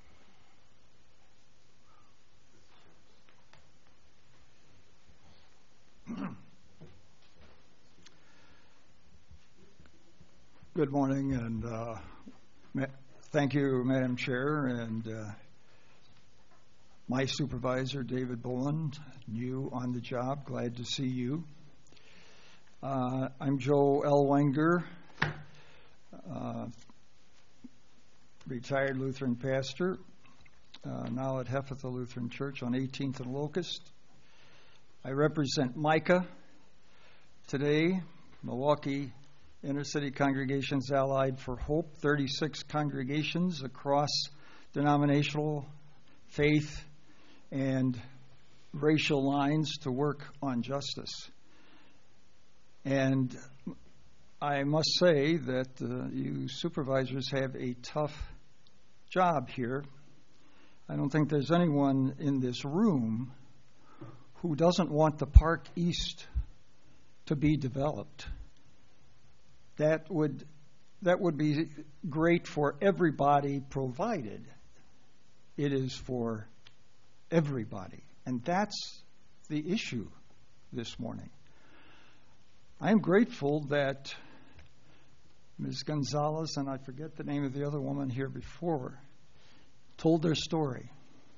Good morning, and uh, ma- thank you, Madam Chair, and uh, my supervisor, David Boland, new on the job. Glad to see you. Uh, I'm Joe Ellwanger, uh, retired Lutheran pastor, uh, now at Hephatha Lutheran Church on eighteenth and Locust. I represent Micah today, Milwaukee Intercity Congregations Allied for Hope, thirty-six congregations across denominational faith and racial lines to work on justice. And I must say that uh, you supervisors have a tough job here. I don't think there's anyone in this room who doesn't want the Park East to be developed. That would that would be great for everybody, provided it is for everybody. And that's the issue this morning. I am grateful that Miz Gonzalez, and I forget the name of the other woman here before, told their story.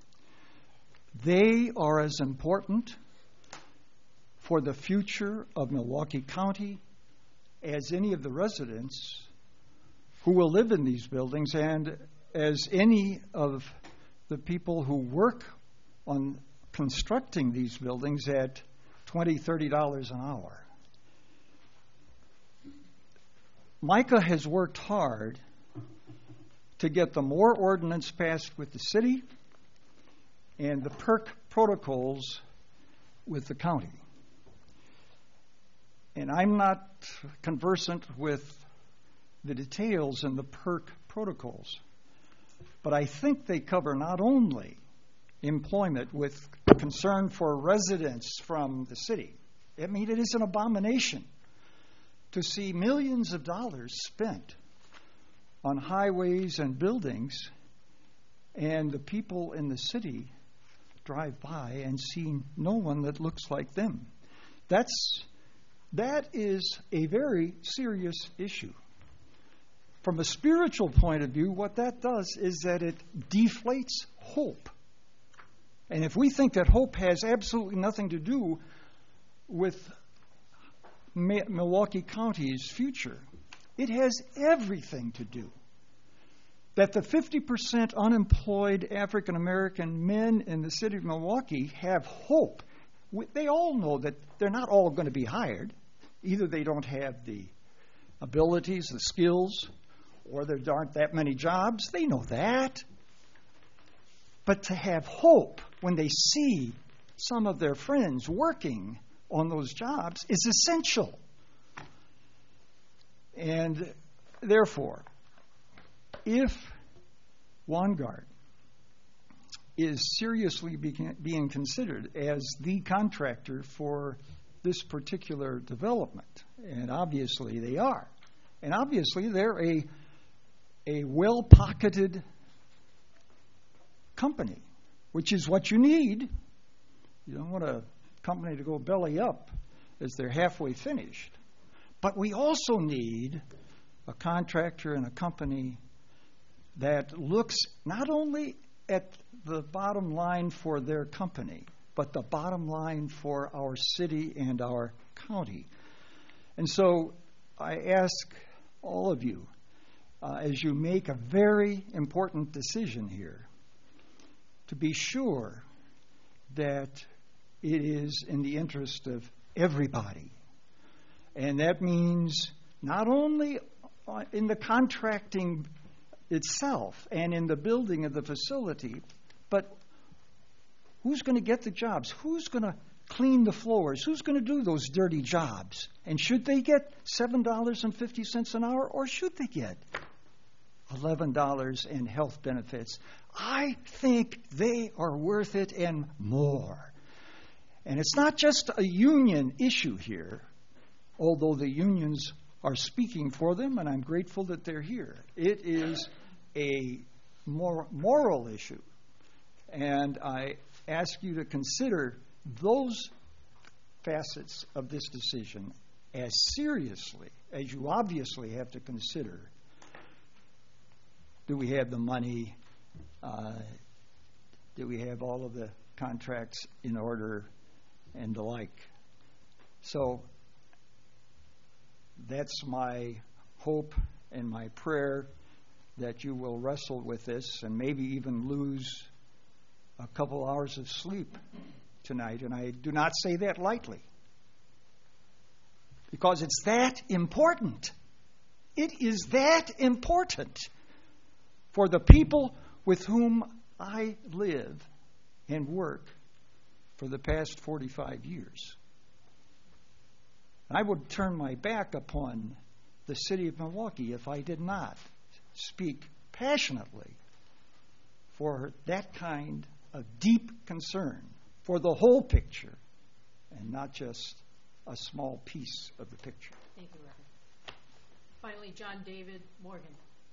They are as important for the future of Milwaukee County as any of the residents who will live in these buildings, and as any of the people who work on constructing these buildings at twenty dollars, thirty dollars an hour. Micah has worked hard to get the Moore ordinance passed with the city and the PERC protocols with the county. And I'm not conversant with the details in the PERC protocols, but I think they cover not only employment with concern for residents from the city. I mean, it is an abomination to see millions of dollars spent on highways and buildings, and the people in the city drive by and see no one that looks like them. That's, that is a very serious issue. From a spiritual point of view, what that does is that it deflates hope. And if we think that hope has absolutely nothing to do with Milwaukee County's future, it has everything to do. That the fifty percent unemployed African American men in the city of Milwaukee have hope. They all know that they're not all going to be hired. Either they don't have the abilities, the skills, or there aren't that many jobs. They know that. But to have hope when they see some of their friends working on those jobs is essential. And therefore, if Vanguard is seriously being, being considered as the contractor for this particular development, and obviously they are, and obviously they're a, a well-pocketed company, which is what you need. You don't want a company to go belly up as they're halfway finished. But we also need a contractor and a company that looks not only at the bottom line for their company, but the bottom line for our city and our county. And so I ask all of you, uh, as you make a very important decision here, to be sure that it is in the interest of everybody. And that means not only in the contracting itself and in the building of the facility, but who's going to get the jobs? Who's going to clean the floors? Who's going to do those dirty jobs? And should they get seven dollars and fifty cents an hour, or should they get eleven dollars in health benefits? I think they are worth it and more. And it's not just a union issue here, although the unions are speaking for them, and I'm grateful that they're here. It is a mor- moral issue. And I ask you to consider those facets of this decision as seriously as you obviously have to consider, do we have the money, uh, do we have all of the contracts in order, and the like. So that's my hope and my prayer, that you will wrestle with this and maybe even lose a couple hours of sleep tonight. And I do not say that lightly, because it's that important. It is that important for the people with whom I live and work for the past forty-five years. And I would turn my back upon the city of Milwaukee if I did not speak passionately for that kind of deep concern for the whole picture and not just a small piece of the picture. Thank you, Reverend. Finally, John David Morgan.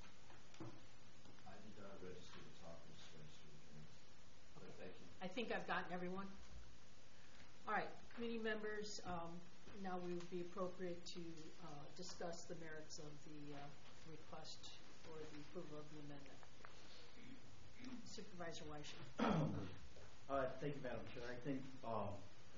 I did not register to talk with registered attorneys, but thank you. I think I've gotten everyone. All right, committee members, um, now we would be appropriate to uh, discuss the merits of the uh, request for the approval of the amendment. Supervisor Weischer. Uh, thank you, Madam Chair. I think, um,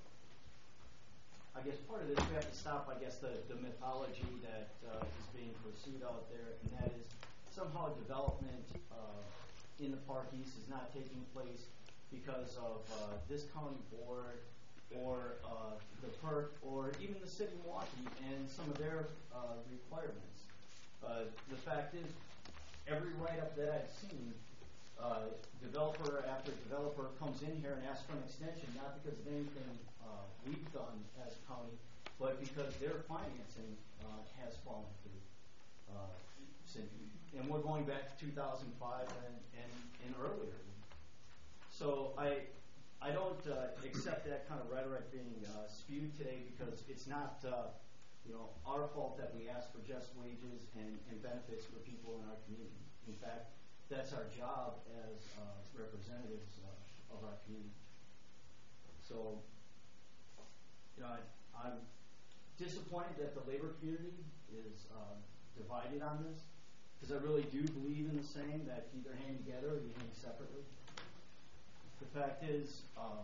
I guess part of this, we have to stop, I guess, the, the mythology that uh, is being pursued out there, and that is somehow development uh, in the Park East is not taking place because of uh, this county board or uh, the P E R C or even the city of Milwaukee and some of their uh, requirements. Uh, the fact is, every write-up that I've seen, uh, developer after developer comes in here and asks for an extension, not because of anything uh, we've done as a county, but because their financing uh, has fallen through. Uh, since, and we're going back to two thousand five and, and, and earlier. So I I don't uh, accept that kind of rhetoric being uh, spewed today because it's not uh, you know our fault that we ask for just wages and, and benefits for people in our community. In fact, that's our job as uh, representatives uh, of our community. So, you know, I, I'm disappointed that the labor community is uh, divided on this, because I really do believe in the saying that you either hang together or you hang separately. The fact is, um,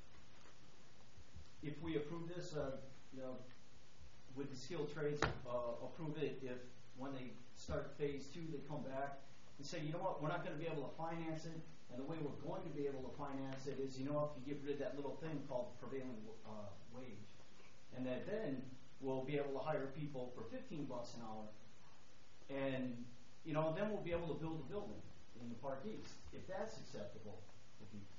if we approve this, uh, you know, would the skilled trades uh, approve it if when they start phase two they come back and say, you know what, we're not going to be able to finance it, and the way we're going to be able to finance it is, you know what, if you get rid of that little thing called prevailing uh, wage, and that then we'll be able to hire people for fifteen bucks an hour, and you know, then we'll be able to build a building in the Park East, if that's acceptable to people.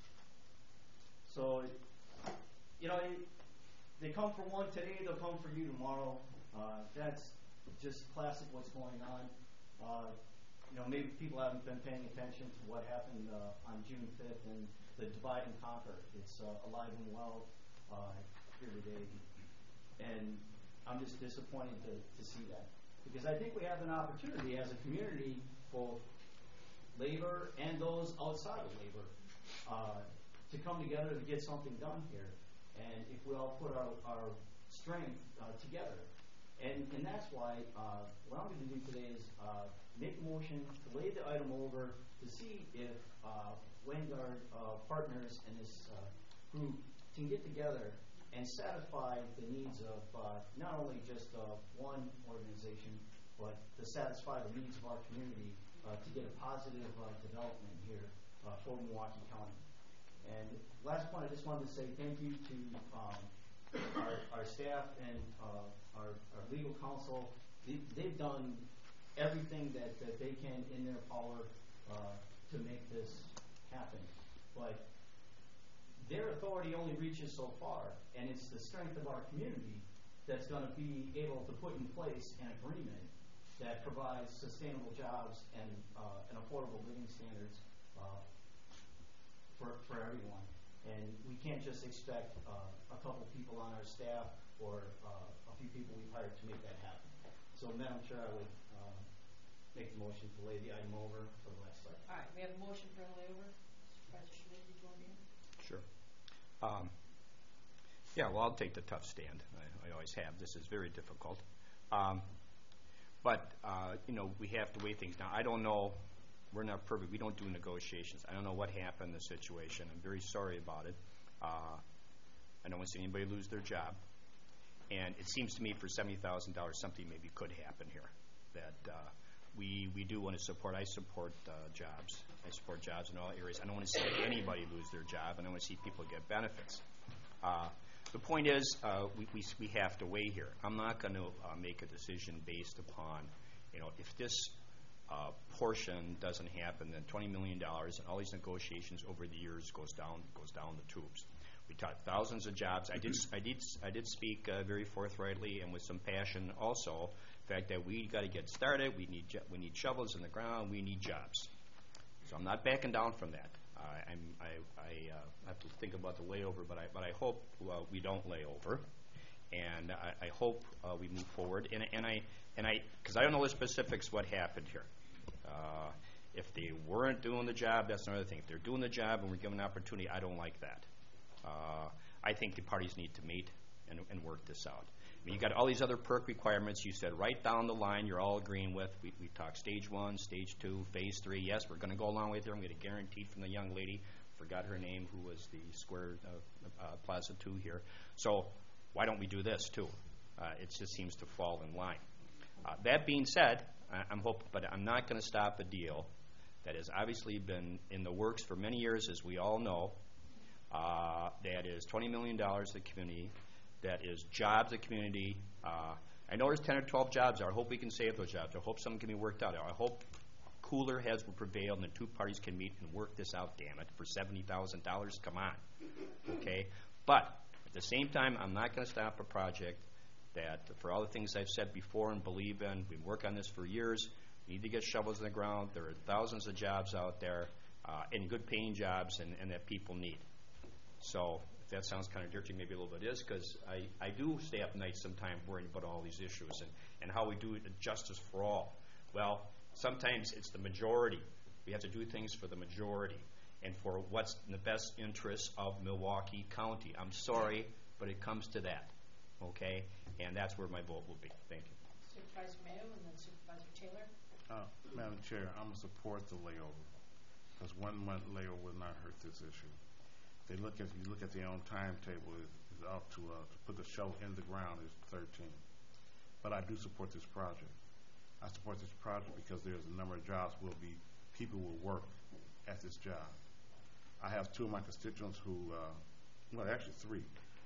So, you know, they come for one today, they'll come for you tomorrow. Uh, that's just classic what's going on. Uh, you know, maybe people haven't been paying attention to what happened uh, on June fifth and the divide and conquer. It's uh, alive and well uh, here today. And I'm just disappointed to, to see that. Because I think we have an opportunity as a community, both labor and those outside of labor, uh, to come together to get something done here. And if we all put our, our strength uh, together. And, and that's why uh, what I'm going to do today is uh, make a motion to lay the item over to see if uh, Vanguard uh, Partners and this uh, group can get together and satisfy the needs of uh, not only just uh, one organization, but to satisfy the needs of our community uh, to get a positive uh, development here uh, for Milwaukee County. And last point, I just wanted to say thank you to um, our, our staff and uh, our, our legal counsel. They, they've done everything that, that they can in their power uh, to make this happen. But their authority only reaches so far, and it's the strength of our community that's going to be able to put in place an agreement that provides sustainable jobs and, uh, and affordable living standards uh, for, for everyone. And we can't just expect uh, a couple people on our staff or uh, a few people we've hired to make that happen. So, Madam Chair, I would uh, make the motion to lay the item over for the next slide. All right, we have a motion for a layover. Supervisor Schmidt, did you want to? Sure. Um, yeah, well, I'll take the tough stand. I, I always have. This is very difficult. Um, but, uh, you know, we have to weigh things down. I don't know. We're not perfect. We don't do negotiations. I don't know what happened in the situation. I'm very sorry about it. Uh, I don't want to see anybody lose their job. And it seems to me for seventy thousand dollars something maybe could happen here. That uh, we, we do want to support. I support uh, jobs. I support jobs in all areas. I don't want to see anybody lose their job, and I want to see people get benefits. Uh, the point is, uh, we, we, we have to weigh here. I'm not going to uh, make a decision based upon, you know, if this uh, portion doesn't happen, then twenty million dollars and all these negotiations over the years goes down, goes down the tubes. We taught thousands of jobs. I did, I did, I did speak uh, very forthrightly and with some passion also, the fact that we got to get started, we need, jo- we need shovels in the ground, we need jobs. So I'm not backing down from that. Uh, I'm, I, I uh, have to think about the layover, but I, but I hope well, we don't lay over, and I, I hope uh, we move forward. And, and I, and I, because I don't know the specifics what happened here. Uh, if they weren't doing the job, that's another thing. If they're doing the job and we're given an opportunity, I don't like that. Uh, I think the parties need to meet and, and work this out. I mean, you got all these other perk requirements you said right down the line you're all agreeing with. We, we talked stage one, stage two, phase three. Yes, we're going to go along with it. I'm going to guarantee from the young lady, forgot her name, who was the Square uh, uh, Plaza two here. So why don't we do this too? Uh, it just seems to fall in line. Uh, that being said, I, I'm hoping, but I'm not going to stop a deal that has obviously been in the works for many years, as we all know. Uh, that is twenty million dollars to the community. That is jobs to the community. Uh, I know there's ten or twelve jobs there. I hope we can save those jobs. I hope something can be worked out. I hope cooler heads will prevail and the two parties can meet and work this out, damn it, for seventy thousand dollars. Come on. Okay? But at the same time, I'm not going to stop a project that, for all the things I've said before and believe in, we've worked on this for years. We need to get shovels in the ground. There are thousands of jobs out there, uh, and good paying jobs, and, and that people need. So if that sounds contradictory, maybe a little bit is, because I, I do stay up nights sometimes worrying about all these issues and, and how we do justice for all. Well, sometimes it's the majority. We have to do things for the majority and for what's in the best interest of Milwaukee County. I'm sorry, but it comes to that, okay? And that's where my vote will be. Thank you. Supervisor Mayo and then Supervisor Taylor. Uh, Madam Chair, I'm going to support the layover, because one month layover will not hurt this issue. They look at, you look at their own timetable, is out to, uh, to put the shovel in the ground is thirteen. But I do support this project. I support this project because there's a number of jobs will be, people will work at this job. I have two of my constituents who, uh, well, actually three.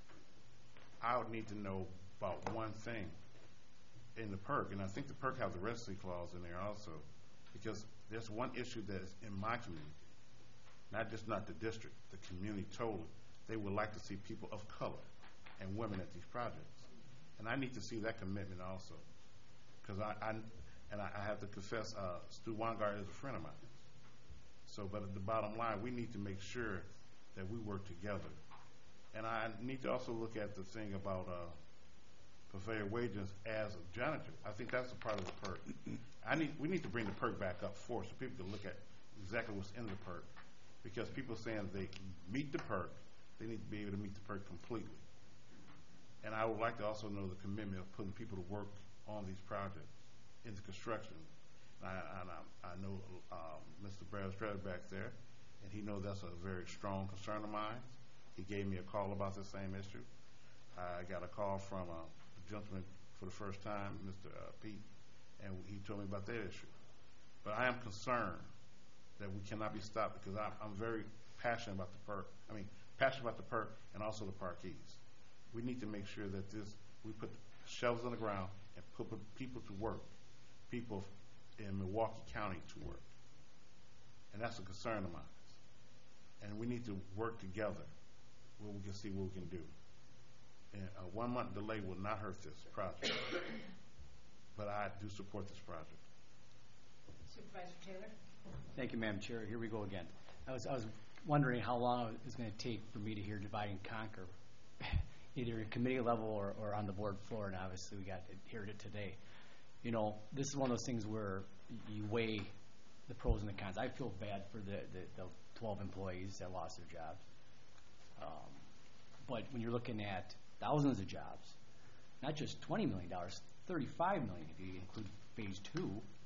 I would need to know about one thing in the perk, and I think the perk has the residency clause in there also, because there's one issue that is in my community, not just not the district, the community totally. They would like to see people of color and women at these projects. And I need to see that commitment also. Because I, I, and I, I have to confess, uh, Stu Weingart is a friend of mine. So, but at the bottom line, we need to make sure that we work together. And I need to also look at the thing about uh, purveyor wages as a janitor. I think that's a part of the perk. I need, we need to bring the perk back up for so people can look at exactly what's in the perk. Because people are saying they meet the perk, they need to be able to meet the perk completely. And I would like to also know the commitment of putting people to work on these projects into construction. And I, and I, I know um, Mister Brad Strader back there, and he knows that's a very strong concern of mine. He gave me a call about the same issue. I got a call from a gentleman for the first time, Mister Uh, Pete, and he told me about that issue. But I am concerned that we cannot be stopped because I'm, I'm very passionate about the perk. I mean, passionate about the perk and also the parkees. We need to make sure that this, we put shovels on the ground and put people to work, people in Milwaukee County to work. And that's a concern of mine. And we need to work together where we can see what we can do. And a one-month delay will not hurt this project. But I do support this project. Supervisor Taylor. Thank you, Madam Chair. Here we go again. I was, I was wondering how long it was going to take for me to hear divide and conquer, either at committee level or, or on the board floor, and obviously we got to hear it today. You know, this is one of those things where you weigh the pros and the cons. I feel bad for the, the, the twelve employees that lost their jobs. Um, but when you're looking at thousands of jobs, not just twenty million dollars, thirty-five million dollars if you include phase two,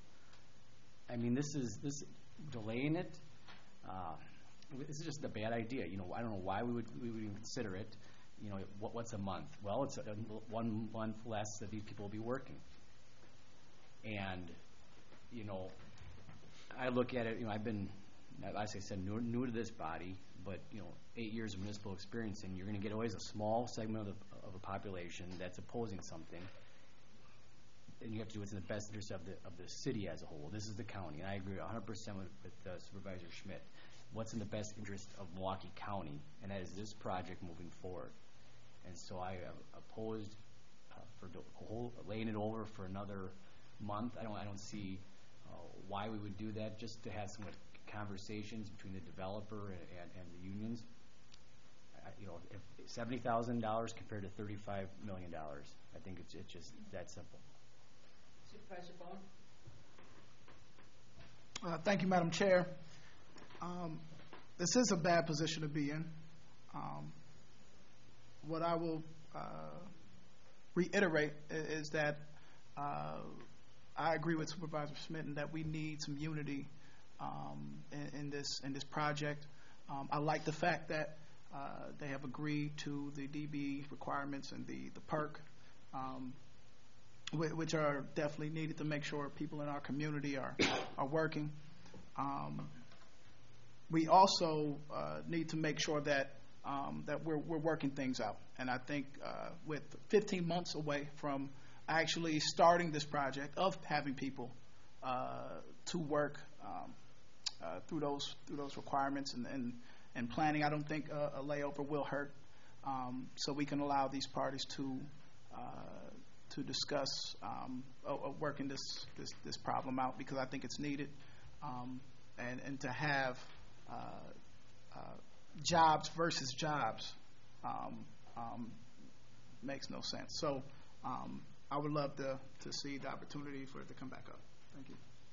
I mean, this is this delaying it. Uh, this is just a bad idea. You know, I don't know why we would we would even consider it. You know, what, what's a month? Well, it's a, a, one month less that these people will be working. And you know, I look at it. You know, I've been, as I said, new, new to this body, but you know, eight years of municipal experience, and you're going to get always a small segment of the, of a population that's opposing something. And you have to do what's in the best interest of the of the city as a whole. This is the county, and I agree one hundred percent with, with uh, Supervisor Schmidt. what's in the best interest of Milwaukee County, and that is this project moving forward. And so I am opposed uh, for do- whole, laying it over for another month. I don't, I don't see uh, why we would do that, just to have some conversations between the developer and, and, and the unions. Uh, you know, if seventy thousand dollars compared to thirty-five million dollars, I think it's, it's just that simple. Supervisor Bone? Uh, thank you, Madam Chair. Um, this is a bad position to be in. Um, what I will uh, reiterate is, is that uh, I agree with Supervisor Smitten that we need some unity um, in, in this in this project. Um, I like the fact that uh, they have agreed to the D B requirements and the the perk, um, wh- which are definitely needed to make sure people in our community are are working. Um, we also uh, need to make sure that um, that we're we're working things out, and I think uh, with fifteen months away from actually starting this project of having people uh, to work um, uh, through those through those requirements and, and, and planning, I don't think a, a layover will hurt. Um, so we can allow these parties to uh, to discuss um, uh, uh, working this, this this problem out, because I think it's needed, um, and and to have uh, uh, jobs versus jobs um, um, makes no sense. So. Um, I would love to, to see the opportunity for it to come back up. Thank you.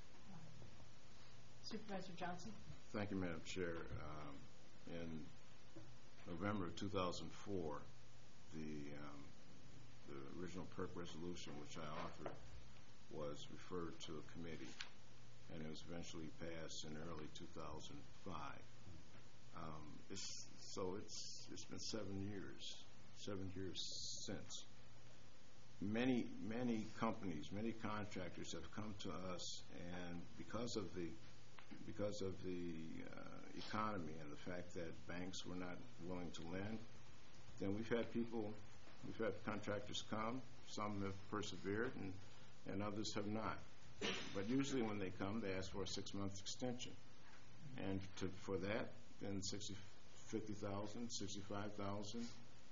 Supervisor Johnson? Thank you, Madam Chair. Um, in November of two thousand four, the, um, the original PERC resolution, which I authored, was referred to a committee, and it was eventually passed in early two thousand five. Um, it's, so it's it's been seven years, seven years since. Many, many companies, many contractors have come to us, and because of the because of the uh, economy and the fact that banks were not willing to lend, then we've had people, we've had contractors come. Some have persevered, and, and others have not. But usually, when they come, they ask for a six-month extension, and to, for that, then sixty, fifty thousand, sixty-five thousand.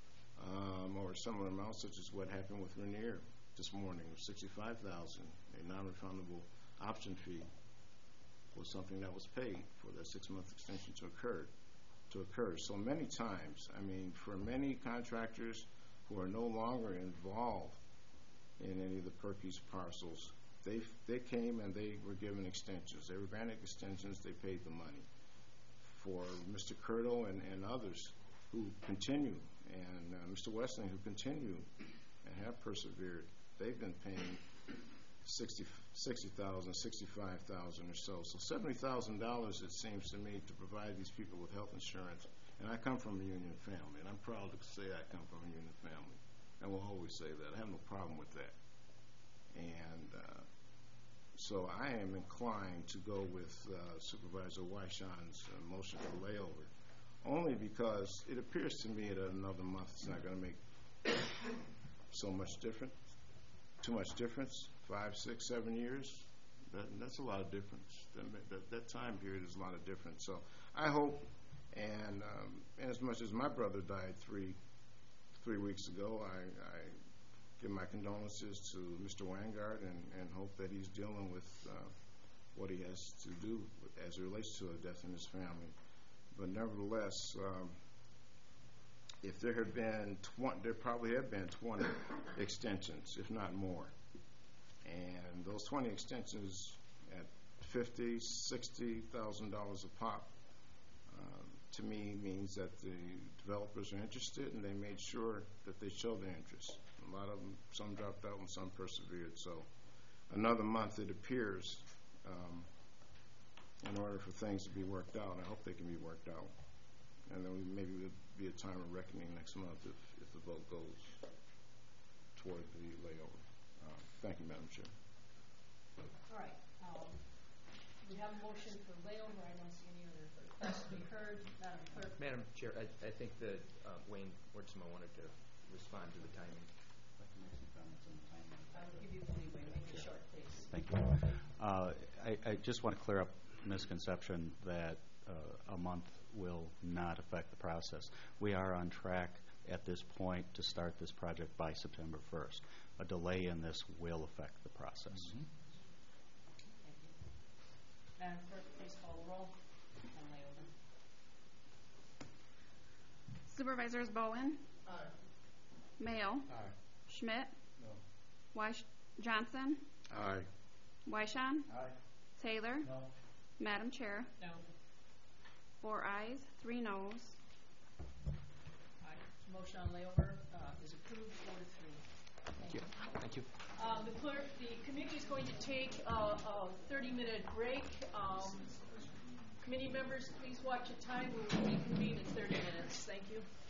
Um, or similar amounts, such as what happened with Rainier this morning, of sixty-five thousand dollars. A non-refundable option fee was something that was paid for that six-month extension to occur. To occur. So many times, I mean, for many contractors who are no longer involved in any of the PERC East parcels, they they came and they were given extensions. They were granted extensions. They paid the money. For Mister Curto and, and others who continue, and uh, Mister Westling, who continue and have persevered, they've been paying sixty thousand dollars, sixty-five thousand dollars or so. So seventy thousand dollars, it seems to me, to provide these people with health insurance. And I come from a union family, and I'm proud to say I come from a union family, and will always say that. I have no problem with that. And uh, so I am inclined to go with uh, Supervisor Weishahn's uh, motion for layover, only because it appears to me that another month is not going to make so much difference, too much difference. Five, six, seven years, that, that's a lot of difference. That, that, that time period is a lot of difference. So I hope, and, um, and as much as my brother died three three weeks ago, I, I give my condolences to Mister Wangard and, and hope that he's dealing with uh, what he has to do as it relates to a death in his family. But nevertheless, um, if there had been twenty, there probably have been twenty extensions, if not more. And those twenty extensions at fifty, sixty thousand dollars a pop, um, to me means that the developers are interested, and they made sure that they showed their interest. A lot of them, some dropped out and some persevered. So another month, it appears, um, in order for things to be worked out. I hope they can be worked out. And then we, maybe it would be a time of reckoning next month if, if the vote goes toward the layover. Uh, thank you, Madam Chair. All right. Um, we have a motion for layover. I don't see any other requests to be heard. Madam Clerk. Madam Chair, I, I think that uh, Wayne Wertzma wanted to respond to the timing. I will give you the leeway. Make it short, please. Thank you. Uh, I, I just want to clear up a misconception that uh, a month will not affect the process. We are on track at this point to start this project by September first. A delay in this will affect the process. Thank you. Madam Clerk, please call the roll on layover. Supervisors Bowen. Aye. Mayo. Aye. Schmidt. No. Weish Johnson. Aye. Weishan. Aye. Taylor. No. Madam Chair. No. Four ayes, three noes. All right. Motion on layover uh, is approved, four to three. Thank you. Thank you. Um, the clerk, the committee is going to take a, a thirty-minute break. Um, committee members, please watch your time. We will reconvene in thirty minutes. Thank you.